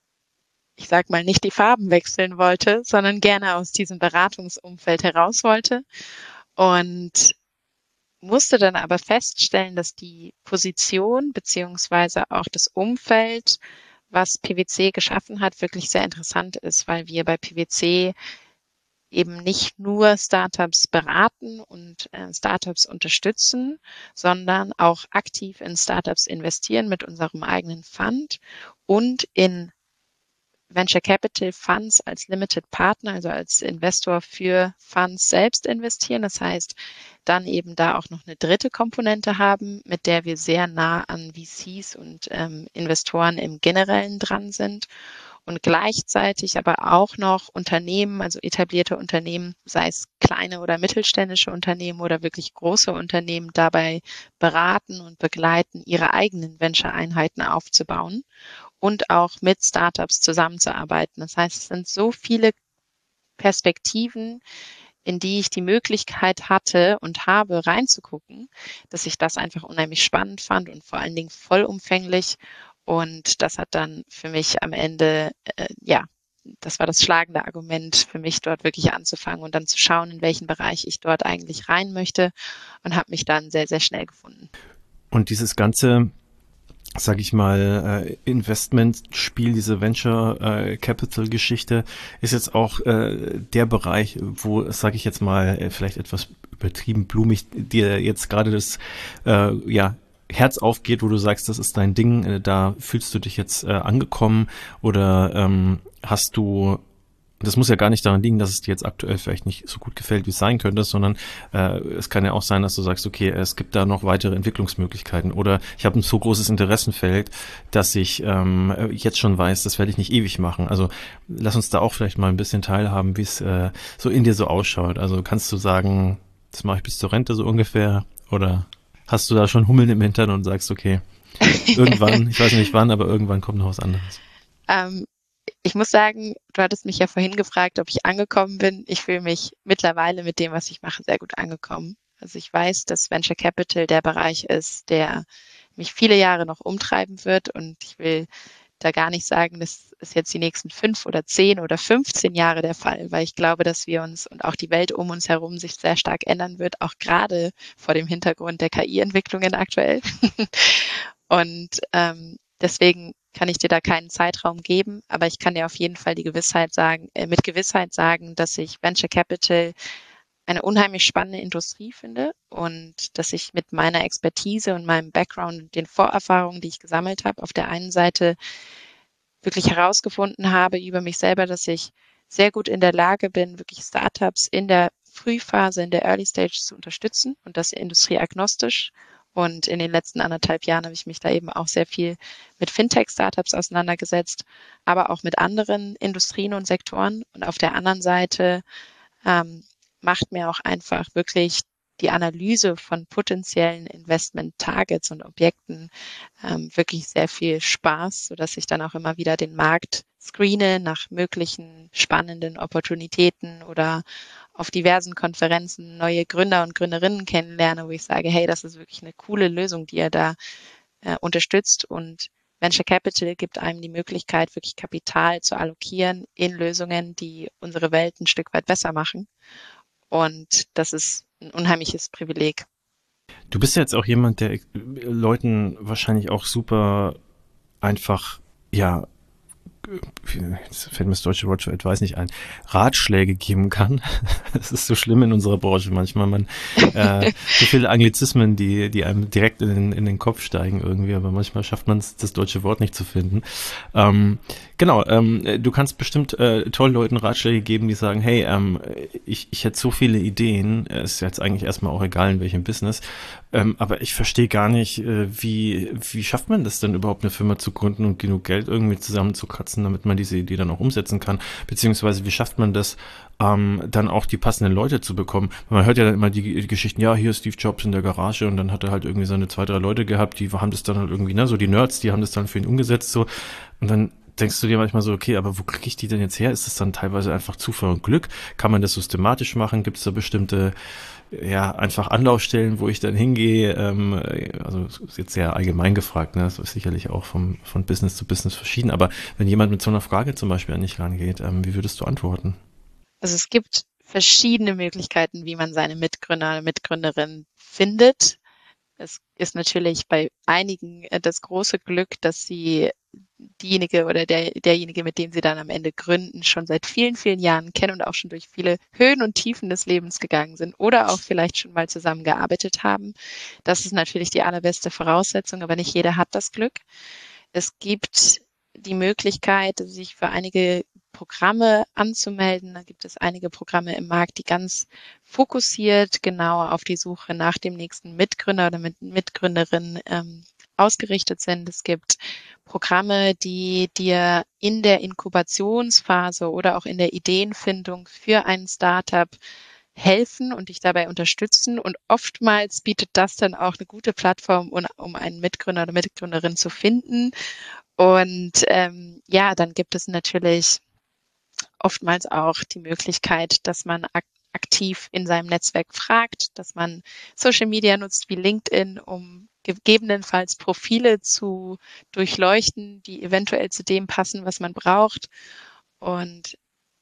sag mal, nicht die Farben wechseln wollte, sondern gerne aus diesem Beratungsumfeld heraus wollte. Und musste dann aber feststellen, dass die Position beziehungsweise auch das Umfeld, was PwC geschaffen hat, wirklich sehr interessant ist, weil wir bei PwC eben nicht nur Startups beraten und Startups unterstützen, sondern auch aktiv in Startups investieren mit unserem eigenen Fund und in Venture Capital Funds als Limited Partner, also als Investor für Funds selbst investieren. Das heißt, dann eben da auch noch eine dritte Komponente haben, mit der wir sehr nah an VCs und Investoren im Generellen dran sind und gleichzeitig aber auch noch Unternehmen, also etablierte Unternehmen, sei es kleine oder mittelständische Unternehmen oder wirklich große Unternehmen, dabei beraten und begleiten, ihre eigenen Venture-Einheiten aufzubauen und auch mit Startups zusammenzuarbeiten. Das heißt, es sind so viele Perspektiven, in die ich die Möglichkeit hatte und habe, reinzugucken, dass ich das einfach unheimlich spannend fand und vor allen Dingen vollumfänglich. Und das hat dann für mich am Ende, das war das schlagende Argument für mich, dort wirklich anzufangen und dann zu schauen, in welchen Bereich ich dort eigentlich rein möchte und habe mich dann sehr, sehr schnell gefunden. Und dieses ganze, sag ich mal, Investmentspiel, diese Venture Capital Geschichte ist jetzt auch der Bereich, wo, sag ich jetzt mal, vielleicht etwas übertrieben blumig, dir jetzt gerade das Herz aufgeht, wo du sagst, das ist dein Ding, da fühlst du dich jetzt angekommen oder hast du, das muss ja gar nicht daran liegen, dass es dir jetzt aktuell vielleicht nicht so gut gefällt, wie es sein könnte, sondern es kann ja auch sein, dass du sagst, okay, es gibt da noch weitere Entwicklungsmöglichkeiten oder ich habe ein so großes Interessenfeld, dass ich jetzt schon weiß, das werde ich nicht ewig machen. Also lass uns da auch vielleicht mal ein bisschen teilhaben, wie es so in dir so ausschaut. Also kannst du sagen, das mache ich bis zur Rente so ungefähr oder hast du da schon Hummeln im Hintern und sagst, okay, irgendwann, ich weiß nicht wann, aber irgendwann kommt noch was anderes. Ähm, Ich muss sagen, du hattest mich ja vorhin gefragt, ob ich angekommen bin. Ich fühle mich mittlerweile mit dem, was ich mache, sehr gut angekommen. Also ich weiß, dass Venture Capital der Bereich ist, der mich viele Jahre noch umtreiben wird. Und ich will da gar nicht sagen, das ist jetzt die nächsten 5 oder 10 oder 15 Jahre der Fall, weil ich glaube, dass wir uns und auch die Welt um uns herum sich sehr stark ändern wird, auch gerade vor dem Hintergrund der KI-Entwicklungen aktuell. Und deswegen kann ich dir da keinen Zeitraum geben, aber ich kann dir auf jeden Fall die Gewissheit sagen, mit Gewissheit sagen, dass ich Venture Capital eine unheimlich spannende Industrie finde und dass ich mit meiner Expertise und meinem Background und den Vorerfahrungen, die ich gesammelt habe, auf der einen Seite wirklich herausgefunden habe über mich selber, dass ich sehr gut in der Lage bin, wirklich Startups in der Frühphase, in der Early Stage zu unterstützen und das industrieagnostisch. Und in den letzten 1,5 Jahren habe ich mich da eben auch sehr viel mit Fintech-Startups auseinandergesetzt, aber auch mit anderen Industrien und Sektoren. Und auf der anderen Seite ähm, macht mir auch einfach wirklich die Analyse von potenziellen Investment-Targets und Objekten wirklich sehr viel Spaß, sodass ich dann auch immer wieder den Markt screene nach möglichen spannenden Opportunitäten oder auf diversen Konferenzen neue Gründer und Gründerinnen kennenlerne, wo ich sage, hey, das ist wirklich eine coole Lösung, die ihr da unterstützt. Und Venture Capital gibt einem die Möglichkeit, wirklich Kapital zu allokieren in Lösungen, die unsere Welt ein Stück weit besser machen. Und das ist ein unheimliches Privileg. Du bist ja jetzt auch jemand, der Leuten wahrscheinlich auch super einfach, ja, jetzt fällt mir das deutsche Wort für Advice nicht ein, Ratschläge geben kann. Das ist so schlimm in unserer Branche manchmal. So viele Anglizismen, die einem direkt in den Kopf steigen irgendwie, aber manchmal schafft man es, das deutsche Wort nicht zu finden. Genau, du kannst bestimmt toll Leuten Ratschläge geben, die sagen, hey, ich hätte so viele Ideen, ist jetzt eigentlich erstmal auch egal in welchem Business, aber ich verstehe gar nicht, wie schafft man das denn überhaupt, eine Firma zu gründen und genug Geld irgendwie zusammenzukratzen, damit man diese Idee dann auch umsetzen kann, beziehungsweise wie schafft man das, dann auch die passenden Leute zu bekommen. Man hört ja dann immer die Geschichten, ja, hier ist Steve Jobs in der Garage und dann hat er halt irgendwie seine 2, 3 Leute gehabt, die haben das dann halt irgendwie, ne, so die Nerds, die haben das dann für ihn umgesetzt, so, und dann denkst du dir manchmal so, okay, aber wo kriege ich die denn jetzt her? Ist das dann teilweise einfach Zufall und Glück? Kann man das systematisch machen? Gibt es da bestimmte, ja, einfach Anlaufstellen, wo ich dann hingehe? Also ist jetzt sehr allgemein gefragt, ne? Das ist sicherlich auch von Business zu Business verschieden. Aber wenn jemand mit so einer Frage zum Beispiel an dich rangeht, wie würdest du antworten? Also es gibt verschiedene Möglichkeiten, wie man seine Mitgründer oder Mitgründerin findet. Es ist natürlich bei einigen das große Glück, dass sie diejenige oder derjenige, mit dem sie dann am Ende gründen, schon seit vielen, vielen Jahren kennen und auch schon durch viele Höhen und Tiefen des Lebens gegangen sind oder auch vielleicht schon mal zusammengearbeitet haben. Das ist natürlich die allerbeste Voraussetzung, aber nicht jeder hat das Glück. Es gibt die Möglichkeit, sich für einige Programme anzumelden. Da gibt es einige Programme im Markt, die ganz fokussiert genau auf die Suche nach dem nächsten Mitgründer oder Mitgründerin ausgerichtet sind. Es gibt Programme, die dir in der Inkubationsphase oder auch in der Ideenfindung für ein Startup helfen und dich dabei unterstützen. Und oftmals bietet das dann auch eine gute Plattform, um einen Mitgründer oder Mitgründerin zu finden. Und ja, dann gibt es natürlich oftmals auch die Möglichkeit, dass man aktiv in seinem Netzwerk fragt, dass man Social Media nutzt wie LinkedIn, um gegebenenfalls Profile zu durchleuchten, die eventuell zu dem passen, was man braucht. Und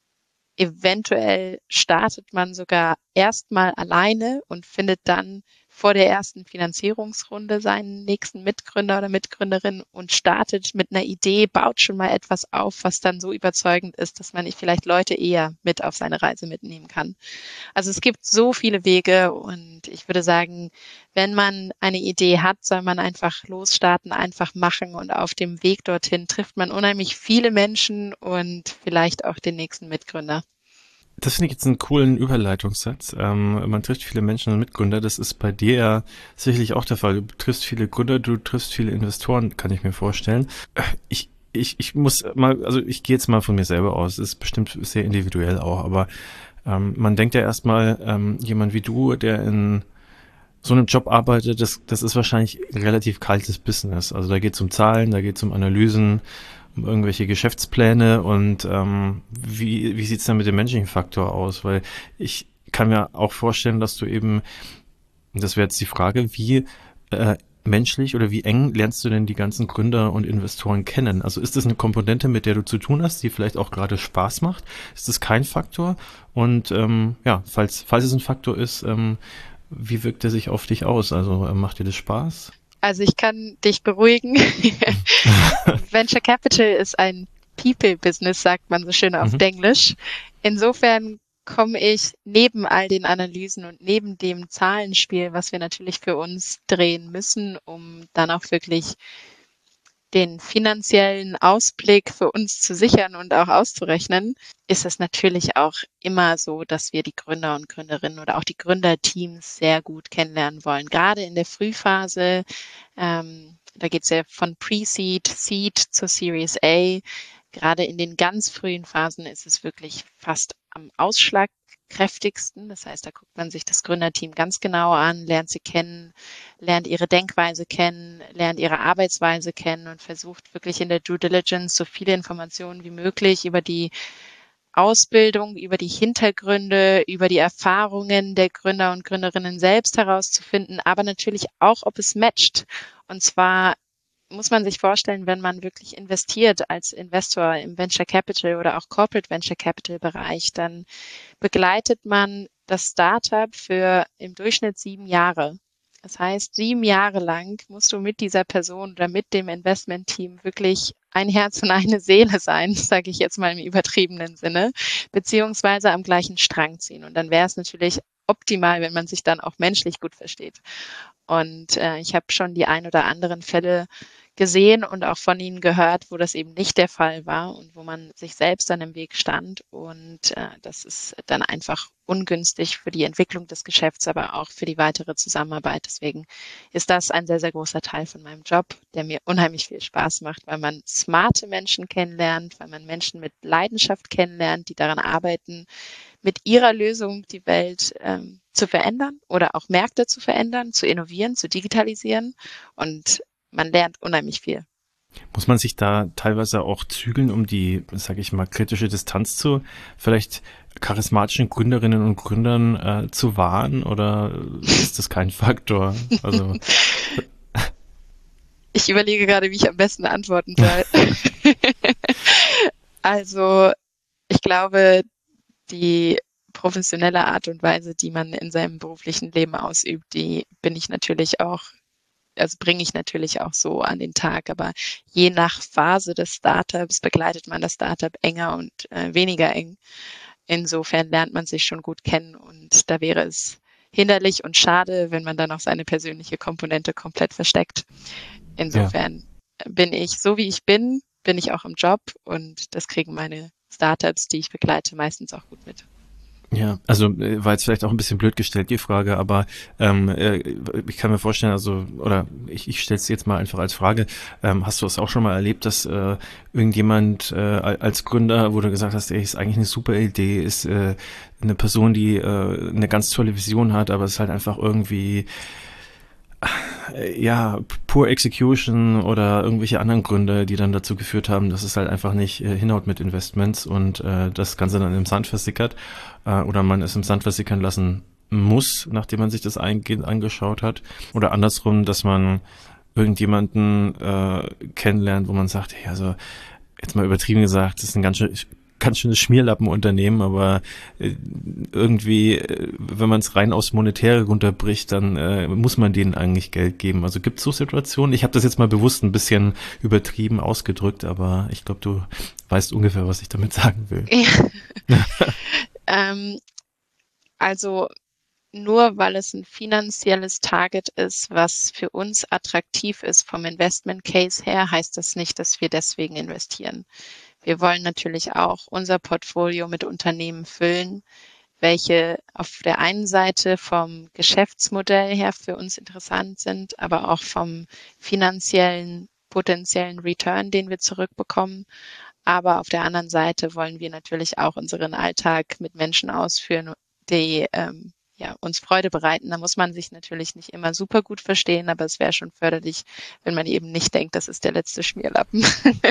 eventuell startet man sogar erstmal alleine und findet dann vor der ersten Finanzierungsrunde seinen nächsten Mitgründer oder Mitgründerin und startet mit einer Idee, baut schon mal etwas auf, was dann so überzeugend ist, dass man vielleicht Leute eher mit auf seine Reise mitnehmen kann. Also es gibt so viele Wege und ich würde sagen, wenn man eine Idee hat, soll man einfach losstarten, einfach machen und auf dem Weg dorthin trifft man unheimlich viele Menschen und vielleicht auch den nächsten Mitgründer. Das finde ich jetzt einen coolen Überleitungssatz. Man trifft viele Menschen und Mitgründer. Das ist bei dir ja sicherlich auch der Fall. Du triffst viele Gründer, du triffst viele Investoren, kann ich mir vorstellen. Ich muss mal, also ich gehe jetzt mal von mir selber aus. Das ist bestimmt sehr individuell auch, aber man denkt ja erstmal, jemand wie du, der in so einem Job arbeitet, das ist wahrscheinlich relativ kaltes Business. Also da geht es um Zahlen, da geht es um Analysen, um irgendwelche Geschäftspläne und wie sieht's dann mit dem menschlichen Faktor aus? Weil ich kann mir auch vorstellen, dass du eben, das wäre jetzt die Frage, wie menschlich oder wie eng lernst du denn die ganzen Gründer und Investoren kennen? Also ist das eine Komponente, mit der du zu tun hast, die vielleicht auch gerade Spaß macht? Ist das kein Faktor? Und ja, falls es ein Faktor ist, wie wirkt er sich auf dich aus? Also macht dir das Spaß? Also ich kann dich beruhigen. Venture Capital ist ein People-Business, sagt man so schön auf Mhm. Englisch. Insofern komme ich neben all den Analysen und neben dem Zahlenspiel, was wir natürlich für uns drehen müssen, um dann auch wirklich den finanziellen Ausblick für uns zu sichern und auch auszurechnen, ist es natürlich auch immer so, dass wir die Gründer und Gründerinnen oder auch die Gründerteams sehr gut kennenlernen wollen. Gerade in der Frühphase, da geht es ja von Pre-Seed, Seed zur Series A. Gerade in den ganz frühen Phasen ist es wirklich fast am ausschlagkräftigsten. Das heißt, da guckt man sich das Gründerteam ganz genau an, lernt sie kennen, lernt ihre Denkweise kennen, lernt ihre Arbeitsweise kennen und versucht wirklich in der Due Diligence so viele Informationen wie möglich über die Ausbildung, über die Hintergründe, über die Erfahrungen der Gründer und Gründerinnen selbst herauszufinden, aber natürlich auch, ob es matcht. Und zwar muss man sich vorstellen, wenn man wirklich investiert als Investor im Venture Capital oder auch Corporate Venture Capital Bereich, dann begleitet man das Startup für im Durchschnitt 7 Jahre. Das heißt, 7 Jahre lang musst du mit dieser Person oder mit dem Investmentteam wirklich ein Herz und eine Seele sein, sage ich jetzt mal im übertriebenen Sinne, beziehungsweise am gleichen Strang ziehen. Und dann wäre es natürlich optimal, wenn man sich dann auch menschlich gut versteht. Und ich habe schon die ein oder anderen Fälle gesehen und auch von ihnen gehört, wo das eben nicht der Fall war und wo man sich selbst dann im Weg stand. Und das ist dann einfach ungünstig für die Entwicklung des Geschäfts, aber auch für die weitere Zusammenarbeit. Deswegen ist das ein sehr, sehr großer Teil von meinem Job, der mir unheimlich viel Spaß macht, weil man smarte Menschen kennenlernt, weil man Menschen mit Leidenschaft kennenlernt, die daran arbeiten, mit ihrer Lösung die Welt zu verändern oder auch Märkte zu verändern, zu innovieren, zu digitalisieren. Und man lernt unheimlich viel. Muss man sich da teilweise auch zügeln, um die, sage ich mal, kritische Distanz zu vielleicht charismatischen Gründerinnen und Gründern zu wahren oder ist das kein Faktor? Also Ich überlege gerade, wie ich am besten antworten soll. Also, ich glaube, die professionelle Art und Weise, die man in seinem beruflichen Leben ausübt, die bin ich natürlich auch, also bringe ich natürlich auch so an den Tag. Aber je nach Phase des Startups begleitet man das Startup enger und weniger eng. Insofern lernt man sich schon gut kennen und da wäre es hinderlich und schade, wenn man dann auch seine persönliche Komponente komplett versteckt. ja. Insofern bin ich so, wie ich bin ich auch im Job und das kriegen meine Startups, die ich begleite, meistens auch gut mit. Ja, also war jetzt vielleicht auch ein bisschen blöd gestellt, die Frage, aber ich kann mir vorstellen, also, oder ich stelle es jetzt mal einfach als Frage, hast du es auch schon mal erlebt, dass irgendjemand als Gründer, wo du gesagt hast, ey, ist eigentlich eine super Idee, ist eine Person, die eine ganz tolle Vision hat, aber es ist halt einfach irgendwie ja, Poor Execution oder irgendwelche anderen Gründe, die dann dazu geführt haben, dass es halt einfach nicht hinhaut mit Investments und das Ganze dann im Sand versickert oder man es im Sand versickern lassen muss, nachdem man sich das eingehend angeschaut hat. Oder andersrum, dass man irgendjemanden kennenlernt, wo man sagt, hey, also jetzt mal übertrieben gesagt, das ist ein ganz schön ganz schönes Schmierlappenunternehmen, aber irgendwie, wenn man es rein aufs Monetäre runterbricht, dann muss man denen eigentlich Geld geben. Also gibt es so Situationen? Ich habe das jetzt mal bewusst ein bisschen übertrieben ausgedrückt, aber ich glaube, du weißt ungefähr, was ich damit sagen will. Ja. Also nur weil es ein finanzielles Target ist, was für uns attraktiv ist vom Investment Case her, heißt das nicht, dass wir deswegen investieren. Wir wollen natürlich auch unser Portfolio mit Unternehmen füllen, welche auf der einen Seite vom Geschäftsmodell her für uns interessant sind, aber auch vom finanziellen potenziellen Return, den wir zurückbekommen. Aber auf der anderen Seite wollen wir natürlich auch unseren Alltag mit Menschen ausführen, die ja, uns Freude bereiten. Da muss man sich natürlich nicht immer super gut verstehen, aber es wäre schon förderlich, wenn man eben nicht denkt, das ist der letzte Schmierlappen.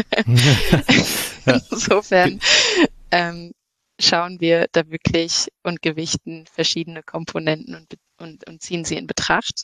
Ja. Insofern schauen wir da wirklich und gewichten verschiedene Komponenten und ziehen sie in Betracht.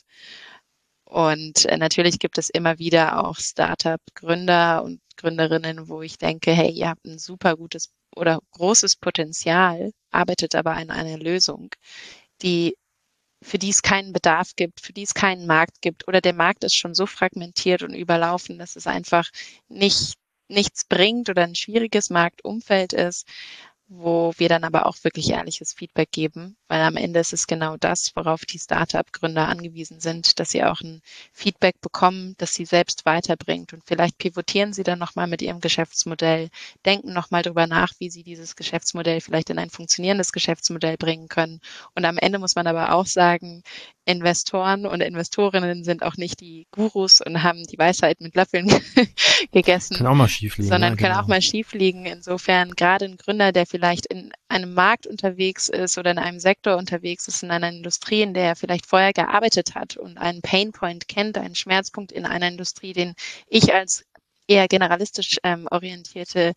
Und natürlich gibt es immer wieder auch Startup-Gründer und Gründerinnen, wo ich denke, hey, ihr habt ein super gutes oder großes Potenzial, arbeitet aber an einer Lösung, die für die es keinen Bedarf gibt, für die es keinen Markt gibt oder der Markt ist schon so fragmentiert und überlaufen, dass es einfach nichts bringt oder ein schwieriges Marktumfeld ist, wo wir dann aber auch wirklich ehrliches Feedback geben, weil am Ende ist es genau das, worauf die Startup-Gründer angewiesen sind, dass sie auch ein Feedback bekommen, das sie selbst weiterbringt und vielleicht pivotieren sie dann nochmal mit ihrem Geschäftsmodell, denken nochmal drüber nach, wie sie dieses Geschäftsmodell vielleicht in ein funktionierendes Geschäftsmodell bringen können. Und am Ende muss man aber auch sagen, Investoren und Investorinnen sind auch nicht die Gurus und haben die Weisheit mit Löffeln gegessen, Kann auch mal schief liegen, ja, sondern können auch genau. mal schief liegen. Insofern gerade ein Gründer, der vielleicht in einem Markt unterwegs ist oder in einem Sektor unterwegs ist, in einer Industrie, in der er vielleicht vorher gearbeitet hat und einen Painpoint kennt, einen Schmerzpunkt in einer Industrie, den ich als eher generalistisch orientierte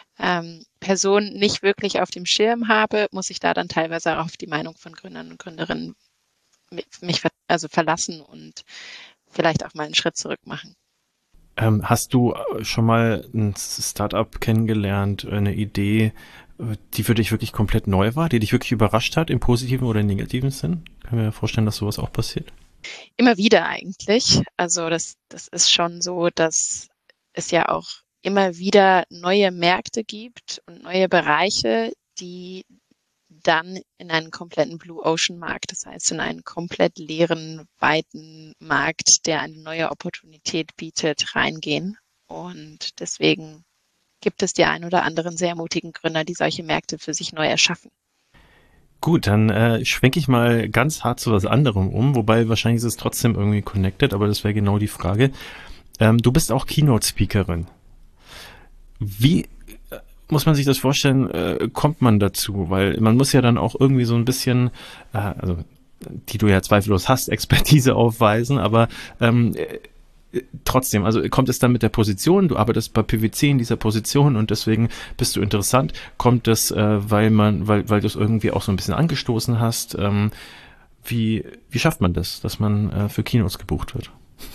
Person nicht wirklich auf dem Schirm habe, muss ich da dann teilweise auch auf die Meinung von Gründern und Gründerinnen mich also verlassen und vielleicht auch mal einen Schritt zurück machen. Hast du schon mal ein Startup kennengelernt, eine Idee, die für dich wirklich komplett neu war, die dich wirklich überrascht hat, im positiven oder negativen Sinn? Kann mir vorstellen, dass sowas auch passiert. Immer wieder eigentlich. Also das ist schon so, dass es ja auch immer wieder neue Märkte gibt und neue Bereiche, die dann in einen kompletten Blue Ocean Markt, das heißt in einen komplett leeren, weiten Markt, der eine neue Opportunität bietet, reingehen. Und deswegen gibt es die ein oder anderen sehr mutigen Gründer, die solche Märkte für sich neu erschaffen. Gut, dann schwenke ich mal ganz hart zu was anderem um, wobei wahrscheinlich ist es trotzdem irgendwie connected, aber das wäre genau die Frage. Du bist auch Keynote-Speakerin. Wie muss man sich das vorstellen, kommt man dazu? Weil man muss ja dann auch irgendwie so ein bisschen, also die du ja zweifellos hast, Expertise aufweisen, aber trotzdem, also kommt es dann mit der Position, du arbeitest bei PwC in dieser Position und deswegen bist du interessant, kommt es, weil du es irgendwie auch so ein bisschen angestoßen hast, wie schafft man das, dass man für Kinos gebucht wird?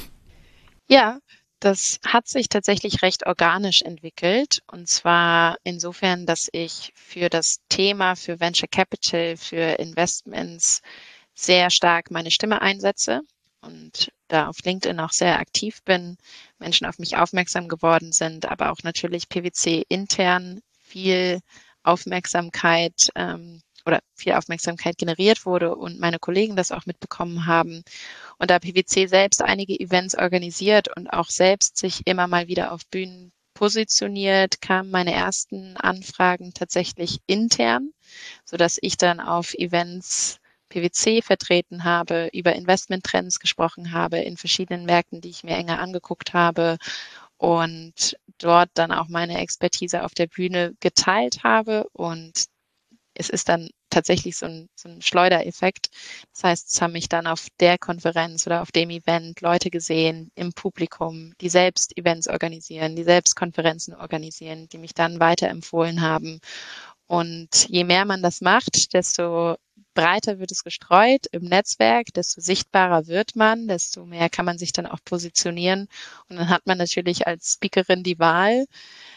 Ja, das hat sich tatsächlich recht organisch entwickelt. Und zwar insofern, dass ich für das Thema, für Venture Capital, für Investments sehr stark meine Stimme einsetze und da auf LinkedIn auch sehr aktiv bin, Menschen auf mich aufmerksam geworden sind, aber auch natürlich PwC intern viel Aufmerksamkeit oder viel Aufmerksamkeit generiert wurde und meine Kollegen das auch mitbekommen haben. Und da PwC selbst einige Events organisiert und auch selbst sich immer mal wieder auf Bühnen positioniert, kamen meine ersten Anfragen tatsächlich intern, sodass ich dann auf Events PwC vertreten habe, über Investmenttrends gesprochen habe in verschiedenen Märkten, die ich mir enger angeguckt habe und dort dann auch meine Expertise auf der Bühne geteilt habe. Und es ist dann tatsächlich so ein Schleudereffekt. Das heißt, es haben mich dann auf der Konferenz oder auf dem Event Leute gesehen im Publikum, die selbst Events organisieren, die selbst Konferenzen organisieren, die mich dann weiterempfohlen haben. Und je mehr man das macht, desto breiter wird es gestreut im Netzwerk, desto sichtbarer wird man, desto mehr kann man sich dann auch positionieren. Und dann hat man natürlich als Speakerin die Wahl,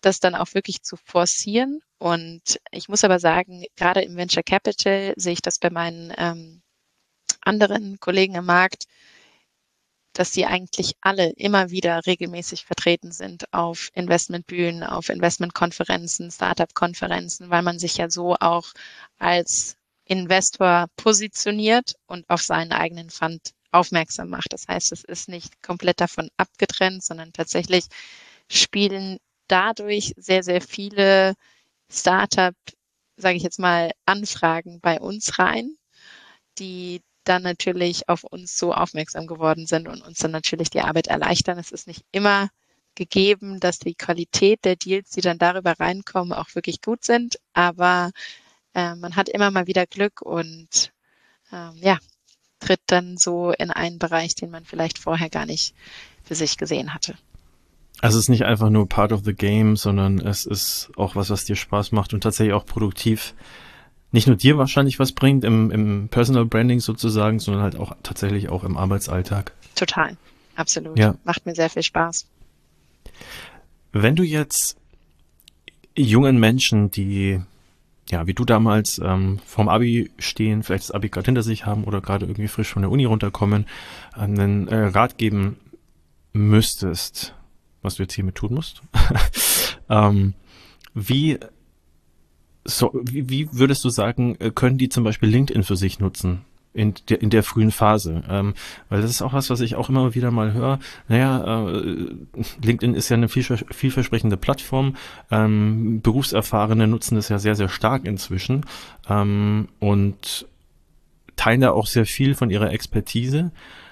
das dann auch wirklich zu forcieren. Und ich muss aber sagen, gerade im Venture Capital sehe ich das bei meinen anderen Kollegen im Markt, dass sie eigentlich alle immer wieder regelmäßig vertreten sind auf Investmentbühnen, auf Investmentkonferenzen, Startup-Konferenzen, weil man sich ja so auch als Investor positioniert und auf seinen eigenen Fund aufmerksam macht. Das heißt, es ist nicht komplett davon abgetrennt, sondern tatsächlich spielen dadurch sehr, sehr viele Startup, sage ich jetzt mal, Anfragen bei uns rein, die dann natürlich auf uns so aufmerksam geworden sind und uns dann natürlich die Arbeit erleichtern. Es ist nicht immer gegeben, dass die Qualität der Deals, die dann darüber reinkommen, auch wirklich gut sind, aber man hat immer mal wieder Glück und tritt dann so in einen Bereich, den man vielleicht vorher gar nicht für sich gesehen hatte. Also es ist nicht einfach nur part of the game, sondern es ist auch was dir Spaß macht und tatsächlich auch produktiv nicht nur dir wahrscheinlich was bringt im Personal Branding sozusagen, sondern halt auch tatsächlich auch im Arbeitsalltag. Total, absolut. Ja. Macht mir sehr viel Spaß. Wenn du jetzt jungen Menschen, die ja wie du damals vorm Abi stehen, vielleicht das Abi gerade hinter sich haben oder gerade irgendwie frisch von der Uni runterkommen, einen Rat geben müsstest, was du jetzt hiermit tun musst, wie würdest du sagen, können die zum Beispiel LinkedIn für sich nutzen in der frühen Phase? Weil das ist auch was ich auch immer wieder mal höre. LinkedIn ist ja eine vielversprechende Plattform. Berufserfahrene nutzen das ja sehr, sehr stark inzwischen und teilen da auch sehr viel von ihrer Expertise.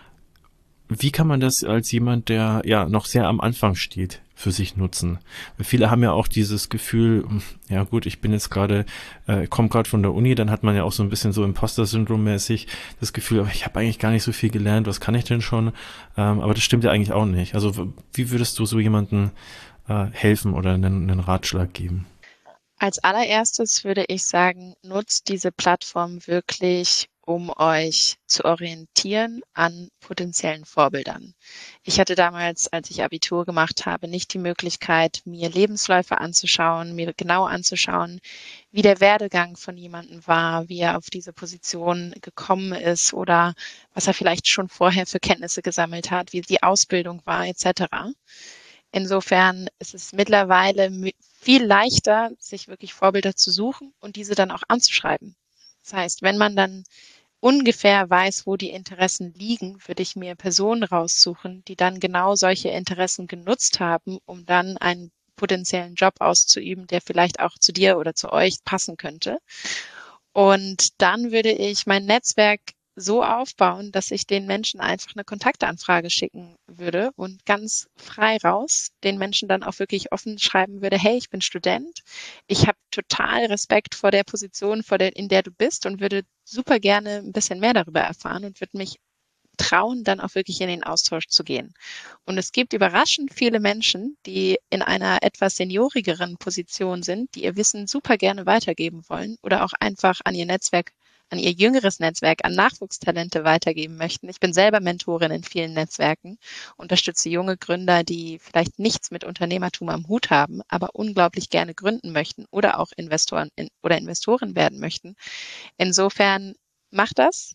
Wie kann man das als jemand, der ja noch sehr am Anfang steht, für sich nutzen? Viele haben ja auch dieses Gefühl, ja gut, ich bin jetzt gerade, komme gerade von der Uni, dann hat man ja auch so ein bisschen so Imposter-Syndrom-mäßig das Gefühl, aber ich habe eigentlich gar nicht so viel gelernt, was kann ich denn schon? Aber das stimmt ja eigentlich auch nicht. Also wie würdest du so jemandem helfen oder einen Ratschlag geben? Als allererstes würde ich sagen, nutzt diese Plattform wirklich, um euch zu orientieren an potenziellen Vorbildern. Ich hatte damals, als ich Abitur gemacht habe, nicht die Möglichkeit, mir Lebensläufe anzuschauen, mir genau anzuschauen, wie der Werdegang von jemandem war, wie er auf diese Position gekommen ist oder was er vielleicht schon vorher für Kenntnisse gesammelt hat, wie die Ausbildung war, etc. Insofern ist es mittlerweile viel leichter, sich wirklich Vorbilder zu suchen und diese dann auch anzuschreiben. Das heißt, wenn man dann ungefähr weiß, wo die Interessen liegen, würde ich mir Personen raussuchen, die dann genau solche Interessen genutzt haben, um dann einen potenziellen Job auszuüben, der vielleicht auch zu dir oder zu euch passen könnte. Und dann würde ich mein Netzwerk so aufbauen, dass ich den Menschen einfach eine Kontaktanfrage schicken würde und ganz frei raus den Menschen dann auch wirklich offen schreiben würde, hey, ich bin Student, ich habe total Respekt vor der Position, in der du bist und würde super gerne ein bisschen mehr darüber erfahren und würde mich trauen, dann auch wirklich in den Austausch zu gehen. Und es gibt überraschend viele Menschen, die in einer etwas seniorigeren Position sind, die ihr Wissen super gerne weitergeben wollen oder auch einfach an ihr Netzwerk, an ihr jüngeres Netzwerk, an Nachwuchstalente weitergeben möchten. Ich bin selber Mentorin in vielen Netzwerken, unterstütze junge Gründer, die vielleicht nichts mit Unternehmertum am Hut haben, aber unglaublich gerne gründen möchten oder auch Investoren oder Investoren werden möchten. Insofern macht das.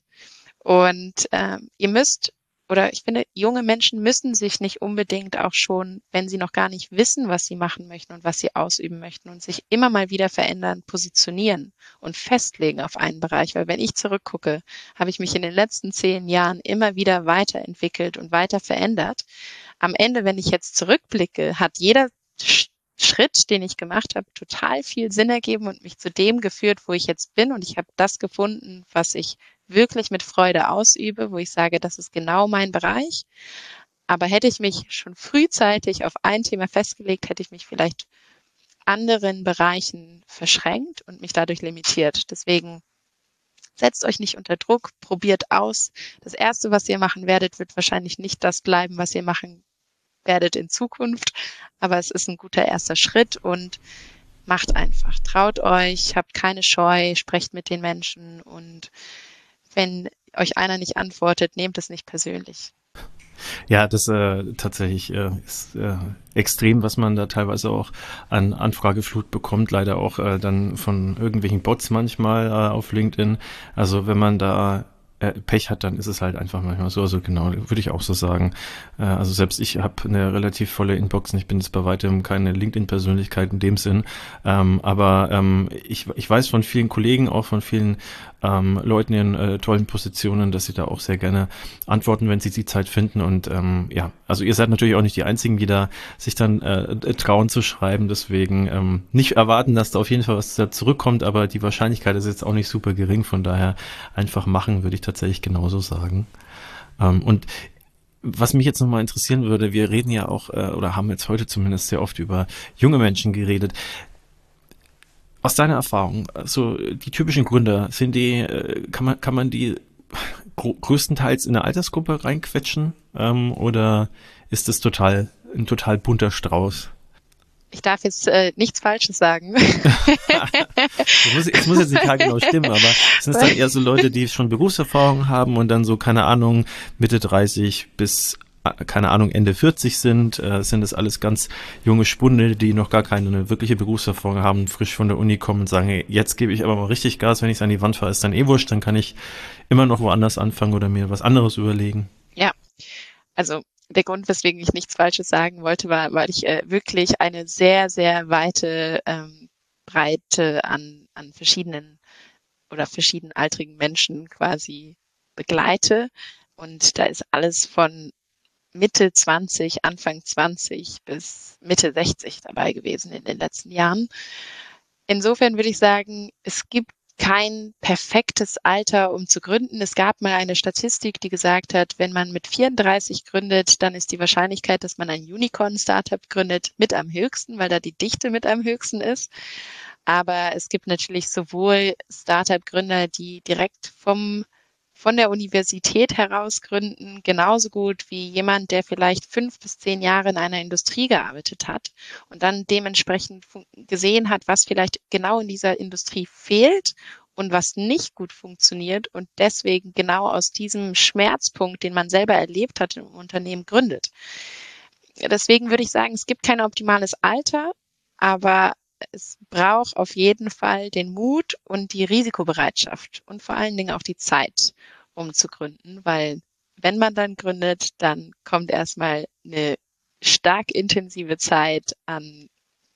Und ihr müsst, oder ich finde, junge Menschen müssen sich nicht unbedingt auch schon, wenn sie noch gar nicht wissen, was sie machen möchten und was sie ausüben möchten und sich immer mal wieder verändern, positionieren und festlegen auf einen Bereich. Weil wenn ich zurückgucke, habe ich mich in den letzten 10 Jahren immer wieder weiterentwickelt und weiter verändert. Am Ende, wenn ich jetzt zurückblicke, hat jeder Schritt, den ich gemacht habe, total viel Sinn ergeben und mich zu dem geführt, wo ich jetzt bin. Und ich habe das gefunden, was ich wirklich mit Freude ausübe, wo ich sage, das ist genau mein Bereich. Aber hätte ich mich schon frühzeitig auf ein Thema festgelegt, hätte ich mich vielleicht anderen Bereichen verschränkt und mich dadurch limitiert. Deswegen setzt euch nicht unter Druck, probiert aus. Das Erste, was ihr machen werdet, wird wahrscheinlich nicht das bleiben, was ihr machen werdet in Zukunft. Aber es ist ein guter erster Schritt und macht einfach. Traut euch, habt keine Scheu, sprecht mit den Menschen und wenn euch einer nicht antwortet, nehmt es nicht persönlich. Ja, das tatsächlich ist extrem, was man da teilweise auch an Anfrageflut bekommt, leider auch dann von irgendwelchen Bots manchmal auf LinkedIn. Also wenn man da Pech hat, dann ist es halt einfach manchmal so. Also genau, würde ich auch so sagen. Also selbst ich habe eine relativ volle Inbox und ich bin jetzt bei weitem keine LinkedIn-Persönlichkeit in dem Sinn. Aber ich weiß von vielen Kollegen, auch von vielen Leuten in tollen Positionen, dass sie da auch sehr gerne antworten, wenn sie die Zeit finden. Und ja, also ihr seid natürlich auch nicht die Einzigen, die da sich dann trauen zu schreiben. Deswegen nicht erwarten, dass da auf jeden Fall was da zurückkommt, aber die Wahrscheinlichkeit ist jetzt auch nicht super gering. Von daher einfach machen, würde ich tatsächlich genauso sagen. Und was mich jetzt nochmal interessieren würde, wir reden ja auch, oder haben jetzt heute zumindest sehr oft über junge Menschen geredet. Aus deiner Erfahrung, so die typischen Gründer, sind die, kann man die größtenteils in eine Altersgruppe reinquetschen, oder ist das ein total bunter Strauß? Ich darf jetzt nichts Falsches sagen. Es muss jetzt nicht genau stimmen, aber sind es dann eher so Leute, die schon Berufserfahrung haben und dann so, keine Ahnung, Mitte 30 bis, keine Ahnung, Ende 40 sind das alles ganz junge Spunde, die noch gar keine wirkliche Berufserfahrung haben, frisch von der Uni kommen und sagen, hey, jetzt gebe ich aber mal richtig Gas, wenn ich es an die Wand fahre, ist dann eh wurscht, dann kann ich immer noch woanders anfangen oder mir was anderes überlegen. Ja, also der Grund, weswegen ich nichts Falsches sagen wollte, war, weil ich wirklich eine sehr, sehr weite Breite an verschiedenen oder verschiedenaltrigen Menschen quasi begleite. Und da ist alles von Mitte 20, Anfang 20 bis Mitte 60 dabei gewesen in den letzten Jahren. Insofern würde ich sagen, es gibt kein perfektes Alter, um zu gründen. Es gab mal eine Statistik, die gesagt hat, wenn man mit 34 gründet, dann ist die Wahrscheinlichkeit, dass man ein Unicorn-Startup gründet, mit am höchsten, weil da die Dichte mit am höchsten ist. Aber es gibt natürlich sowohl Startup-Gründer, die direkt von der Universität heraus gründen, genauso gut wie jemand, der vielleicht 5 bis 10 Jahre in einer Industrie gearbeitet hat und dann dementsprechend gesehen hat, was vielleicht genau in dieser Industrie fehlt und was nicht gut funktioniert und deswegen genau aus diesem Schmerzpunkt, den man selber erlebt hat im Unternehmen, gründet. Deswegen würde ich sagen, es gibt kein optimales Alter, aber es braucht auf jeden Fall den Mut und die Risikobereitschaft und vor allen Dingen auch die Zeit, um zu gründen, weil wenn man dann gründet, dann kommt erstmal eine stark intensive Zeit an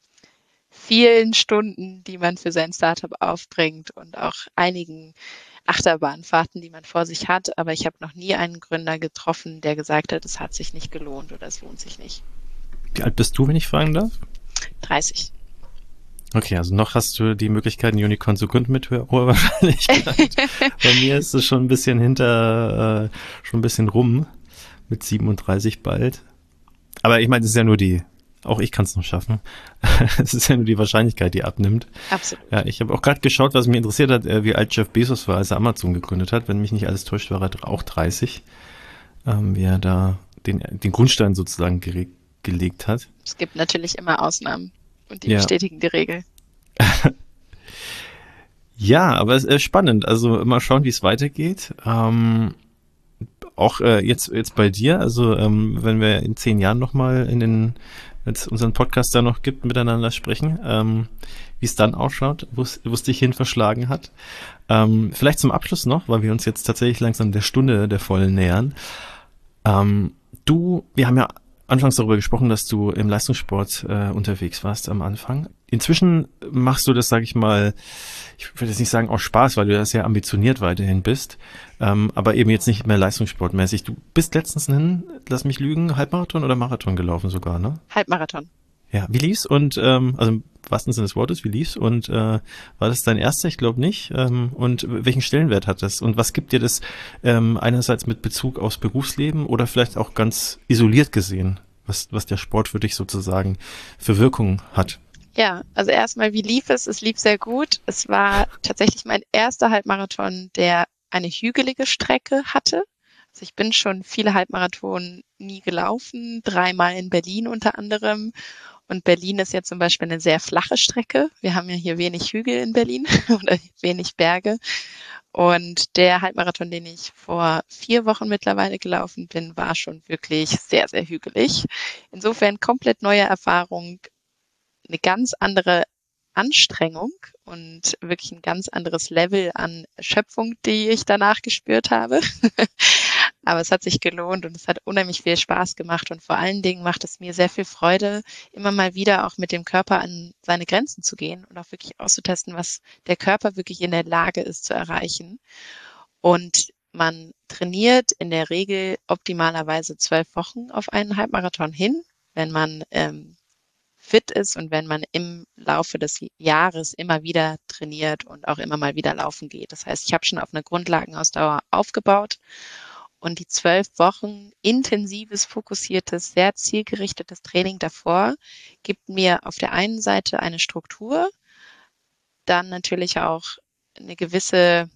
vielen Stunden, die man für sein Startup aufbringt und auch einigen Achterbahnfahrten, die man vor sich hat. Aber ich habe noch nie einen Gründer getroffen, der gesagt hat, es hat sich nicht gelohnt oder es lohnt sich nicht. Wie alt bist du, wenn ich fragen darf? 30. Okay, also noch hast du die Möglichkeit, ein Unicorn zu gründen mit hoher Wahrscheinlichkeit. Bei mir ist es schon ein bisschen schon ein bisschen rum, mit 37 bald. Aber ich meine, es ist ja nur auch ich kann es noch schaffen. Es ist ja nur die Wahrscheinlichkeit, die abnimmt. Absolut. Ja, ich habe auch gerade geschaut, was mich interessiert hat, wie alt Jeff Bezos war, als er Amazon gegründet hat. Wenn mich nicht alles täuscht, war er auch 30, wie er da den Grundstein sozusagen gelegt hat. Es gibt natürlich immer Ausnahmen und die bestätigen die Regel. Ja, aber es ist spannend. Also mal schauen, wie es weitergeht. Auch jetzt bei dir, also wenn wir in 10 Jahren nochmal wenn es unseren Podcast da noch gibt, miteinander sprechen, wie es dann ausschaut, wo es dich hin verschlagen hat. Vielleicht zum Abschluss noch, weil wir uns jetzt tatsächlich langsam der Stunde der vollen nähern. Wir haben ja anfangs darüber gesprochen, dass du im Leistungssport unterwegs warst am Anfang. Inzwischen machst du das, sage ich mal, ich würde jetzt nicht sagen aus Spaß, weil du ja sehr ambitioniert weiterhin bist, aber eben jetzt nicht mehr leistungssportmäßig. Du bist letztens lass mich lügen, Halbmarathon oder Marathon gelaufen sogar, ne? Halbmarathon. Ja, wie lief's? Und also im wahrsten Sinne des Wortes, wie lief's? Und war das dein erster? Ich glaube nicht. Und welchen Stellenwert hat das? Und was gibt dir das einerseits mit Bezug aufs Berufsleben oder vielleicht auch ganz isoliert gesehen, was der Sport für dich sozusagen für Wirkung hat? Ja, also erstmal, wie lief es? Es lief sehr gut. Es war tatsächlich mein erster Halbmarathon, der eine hügelige Strecke hatte. Also ich bin schon viele Halbmarathon nie gelaufen, 3-mal in Berlin unter anderem. Und Berlin ist ja zum Beispiel eine sehr flache Strecke. Wir haben ja hier wenig Hügel in Berlin oder wenig Berge. Und der Halbmarathon, den ich vor 4 Wochen mittlerweile gelaufen bin, war schon wirklich sehr, sehr hügelig. Insofern komplett neue Erfahrung, eine ganz andere Anstrengung und wirklich ein ganz anderes Level an Erschöpfung, die ich danach gespürt habe. Aber es hat sich gelohnt und es hat unheimlich viel Spaß gemacht und vor allen Dingen macht es mir sehr viel Freude, immer mal wieder auch mit dem Körper an seine Grenzen zu gehen und auch wirklich auszutesten, was der Körper wirklich in der Lage ist zu erreichen. Und man trainiert in der Regel optimalerweise 12 Wochen auf einen Halbmarathon hin, wenn man fit ist und wenn man im Laufe des Jahres immer wieder trainiert und auch immer mal wieder laufen geht. Das heißt, ich habe schon auf eine Grundlagenausdauer aufgebaut und die 12 Wochen intensives, fokussiertes, sehr zielgerichtetes Training davor gibt mir auf der einen Seite eine Struktur, dann natürlich auch eine gewisse,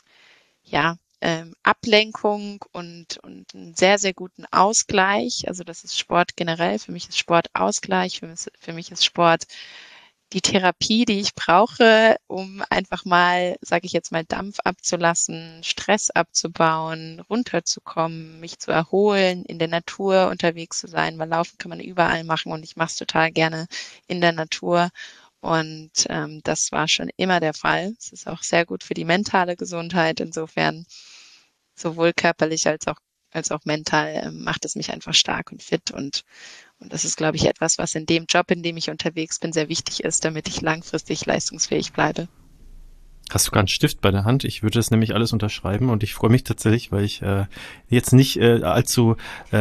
ja, Ablenkung und einen sehr, sehr guten Ausgleich. Also das ist Sport generell. Für mich ist Sport Ausgleich. Für mich ist Sport die Therapie, die ich brauche, um einfach mal, sage ich jetzt mal, Dampf abzulassen, Stress abzubauen, runterzukommen, mich zu erholen, in der Natur unterwegs zu sein, weil Laufen kann man überall machen und ich mache es total gerne in der Natur. Und das war schon immer der Fall. Es ist auch sehr gut für die mentale Gesundheit. Insofern sowohl körperlich als auch mental macht es mich einfach stark und fit und das ist, glaube ich, etwas, was in dem Job, in dem ich unterwegs bin, sehr wichtig ist, damit ich langfristig leistungsfähig bleibe. Hast du gerade einen Stift bei der Hand? Ich würde das nämlich alles unterschreiben und ich freue mich tatsächlich, weil ich jetzt nicht allzu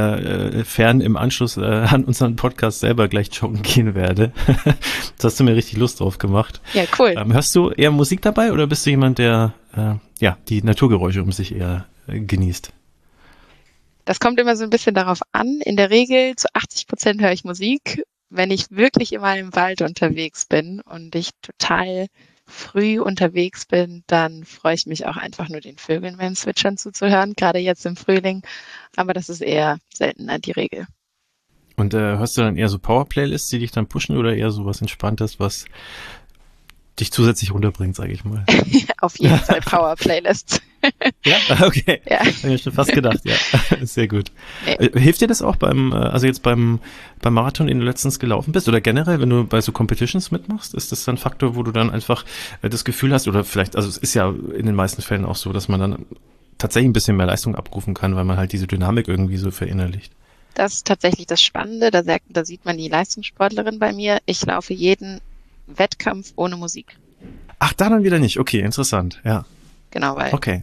fern im Anschluss an unseren Podcast selber gleich joggen gehen werde. Das hast du mir richtig Lust drauf gemacht. Ja, cool. Hörst du eher Musik dabei oder bist du jemand, der die Naturgeräusche um sich eher genießt? Das kommt immer so ein bisschen darauf an. In der Regel zu 80% höre ich Musik. Wenn ich wirklich immer im Wald unterwegs bin und ich total früh unterwegs bin, dann freue ich mich auch einfach nur den Vögeln beim Zwitschern zuzuhören, gerade jetzt im Frühling. Aber das ist eher seltener die Regel. Und hörst du dann eher so Power-Playlists, die dich dann pushen oder eher so was Entspanntes, was dich zusätzlich runterbringt, sage ich mal? Auf jeden Fall Power-Playlists. Ja, okay. Ja. Habe ich schon fast gedacht, ja. Sehr gut. Nee. Hilft dir das auch beim Marathon, den du letztens gelaufen bist oder generell, wenn du bei so Competitions mitmachst? Ist das dann ein Faktor, wo du dann einfach das Gefühl hast oder vielleicht, also es ist ja in den meisten Fällen auch so, dass man dann tatsächlich ein bisschen mehr Leistung abrufen kann, weil man halt diese Dynamik irgendwie so verinnerlicht. Das ist tatsächlich das Spannende. Da sieht man die Leistungssportlerin bei mir. Ich laufe jeden Wettkampf ohne Musik. Ach, da dann wieder nicht. Okay, interessant. Ja. Genau, weil Okay.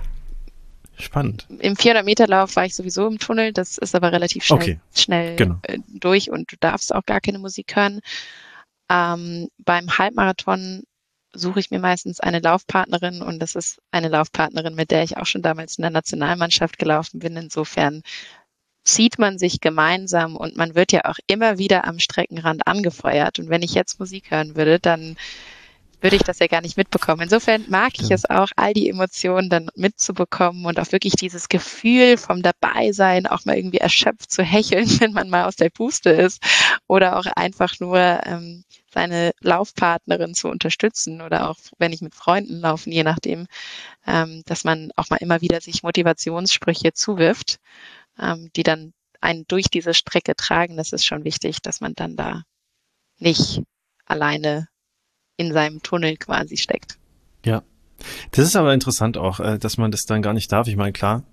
Spannend. im 400-Meter-Lauf war ich sowieso im Tunnel. Das ist aber relativ schnell Genau. durch und du darfst auch gar keine Musik hören. Beim Halbmarathon suche ich mir meistens eine Laufpartnerin und das ist eine Laufpartnerin, mit der ich auch schon damals in der Nationalmannschaft gelaufen bin. Insofern zieht man sich gemeinsam und man wird ja auch immer wieder am Streckenrand angefeuert. Und wenn ich jetzt Musik hören würde, dann würde ich das ja gar nicht mitbekommen. Insofern mag ich es auch, all die Emotionen dann mitzubekommen und auch wirklich dieses Gefühl vom Dabeisein, auch mal irgendwie erschöpft zu hecheln, wenn man mal aus der Puste ist oder auch einfach nur seine Laufpartnerin zu unterstützen oder auch wenn ich mit Freunden laufen, je nachdem, dass man auch mal immer wieder sich Motivationssprüche zuwirft, die dann einen durch diese Strecke tragen. Das ist schon wichtig, dass man dann da nicht alleine in seinem Tunnel quasi steckt. Ja. Das ist aber interessant auch, dass man das dann gar nicht darf. Ich meine, klar,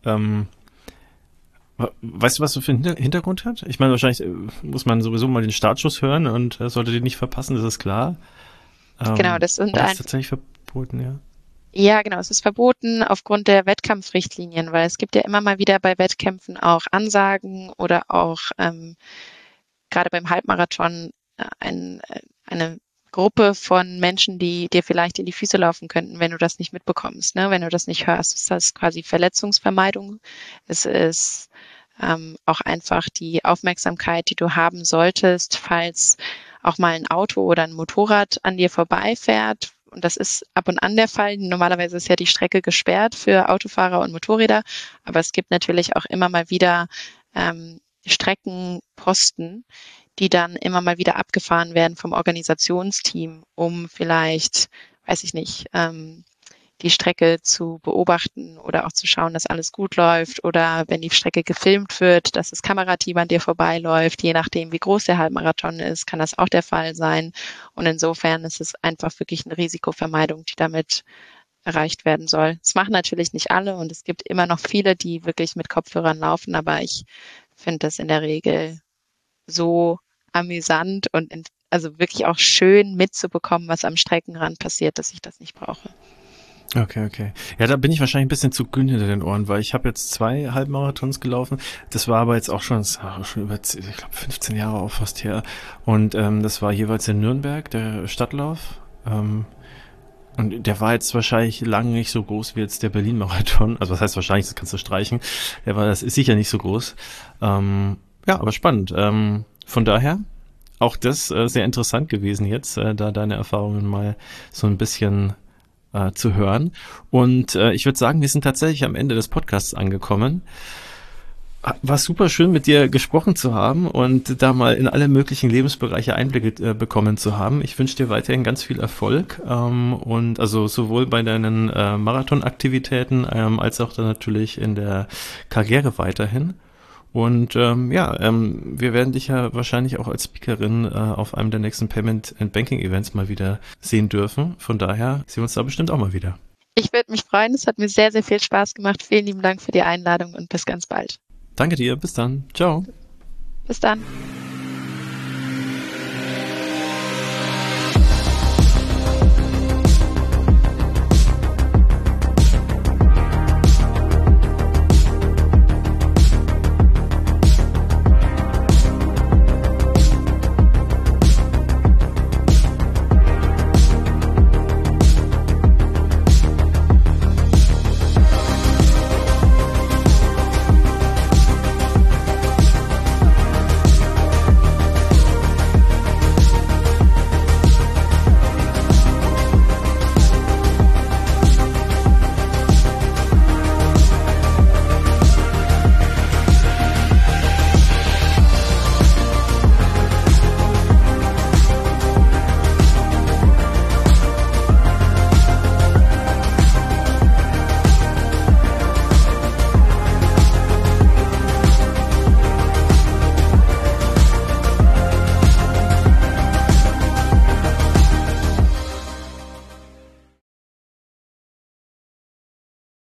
weißt du, was du für einen Hintergrund hat? Ich meine, wahrscheinlich muss man sowieso mal den Startschuss hören und sollte den nicht verpassen, das ist klar. Genau, das sind das ist tatsächlich verboten, ja. Ja, genau, es ist verboten aufgrund der Wettkampfrichtlinien, weil es gibt ja immer mal wieder bei Wettkämpfen auch Ansagen oder auch gerade beim Halbmarathon eine Gruppe von Menschen, die dir vielleicht in die Füße laufen könnten, wenn du das nicht mitbekommst, ne? Wenn du das nicht hörst. Das ist quasi Verletzungsvermeidung. Es ist auch einfach die Aufmerksamkeit, die du haben solltest, falls auch mal ein Auto oder ein Motorrad an dir vorbeifährt. Und das ist ab und an der Fall. Normalerweise ist ja die Strecke gesperrt für Autofahrer und Motorräder. Aber es gibt natürlich auch immer mal wieder Streckenposten, die dann immer mal wieder abgefahren werden vom Organisationsteam, um vielleicht, weiß ich nicht, die Strecke zu beobachten oder auch zu schauen, dass alles gut läuft, oder wenn die Strecke gefilmt wird, dass das Kamerateam an dir vorbeiläuft. Je nachdem, wie groß der Halbmarathon ist, kann das auch der Fall sein. Und insofern ist es einfach wirklich eine Risikovermeidung, die damit erreicht werden soll. Das machen natürlich nicht alle und es gibt immer noch viele, die wirklich mit Kopfhörern laufen, aber ich finde das in der Regel so amüsant und also wirklich auch schön mitzubekommen, was am Streckenrand passiert, dass ich das nicht brauche. Okay. Ja, da bin ich wahrscheinlich ein bisschen zu grün hinter den Ohren, weil ich habe jetzt 2 Halbmarathons gelaufen. Das war aber jetzt auch schon, das war schon über, ich glaube, 15 Jahre auch fast her. Und das war jeweils in Nürnberg, der Stadtlauf. Und der war jetzt wahrscheinlich lange nicht so groß wie jetzt der Berlin-Marathon. Also was heißt wahrscheinlich, das kannst du streichen. Das ist sicher nicht so groß. Ja, aber spannend. Von daher auch das sehr interessant gewesen jetzt, da deine Erfahrungen mal so ein bisschen zu hören. Und ich würde sagen, wir sind tatsächlich am Ende des Podcasts angekommen. War super schön, mit dir gesprochen zu haben und da mal in alle möglichen Lebensbereiche Einblicke bekommen zu haben. Ich wünsche dir weiterhin ganz viel Erfolg und also sowohl bei deinen Marathonaktivitäten als auch dann natürlich in der Karriere weiterhin. Und wir werden dich ja wahrscheinlich auch als Speakerin auf einem der nächsten Payment and Banking Events mal wieder sehen dürfen. Von daher sehen wir uns da bestimmt auch mal wieder. Ich würde mich freuen. Es hat mir sehr, sehr viel Spaß gemacht. Vielen lieben Dank für die Einladung und bis ganz bald. Danke dir. Bis dann. Ciao. Bis dann.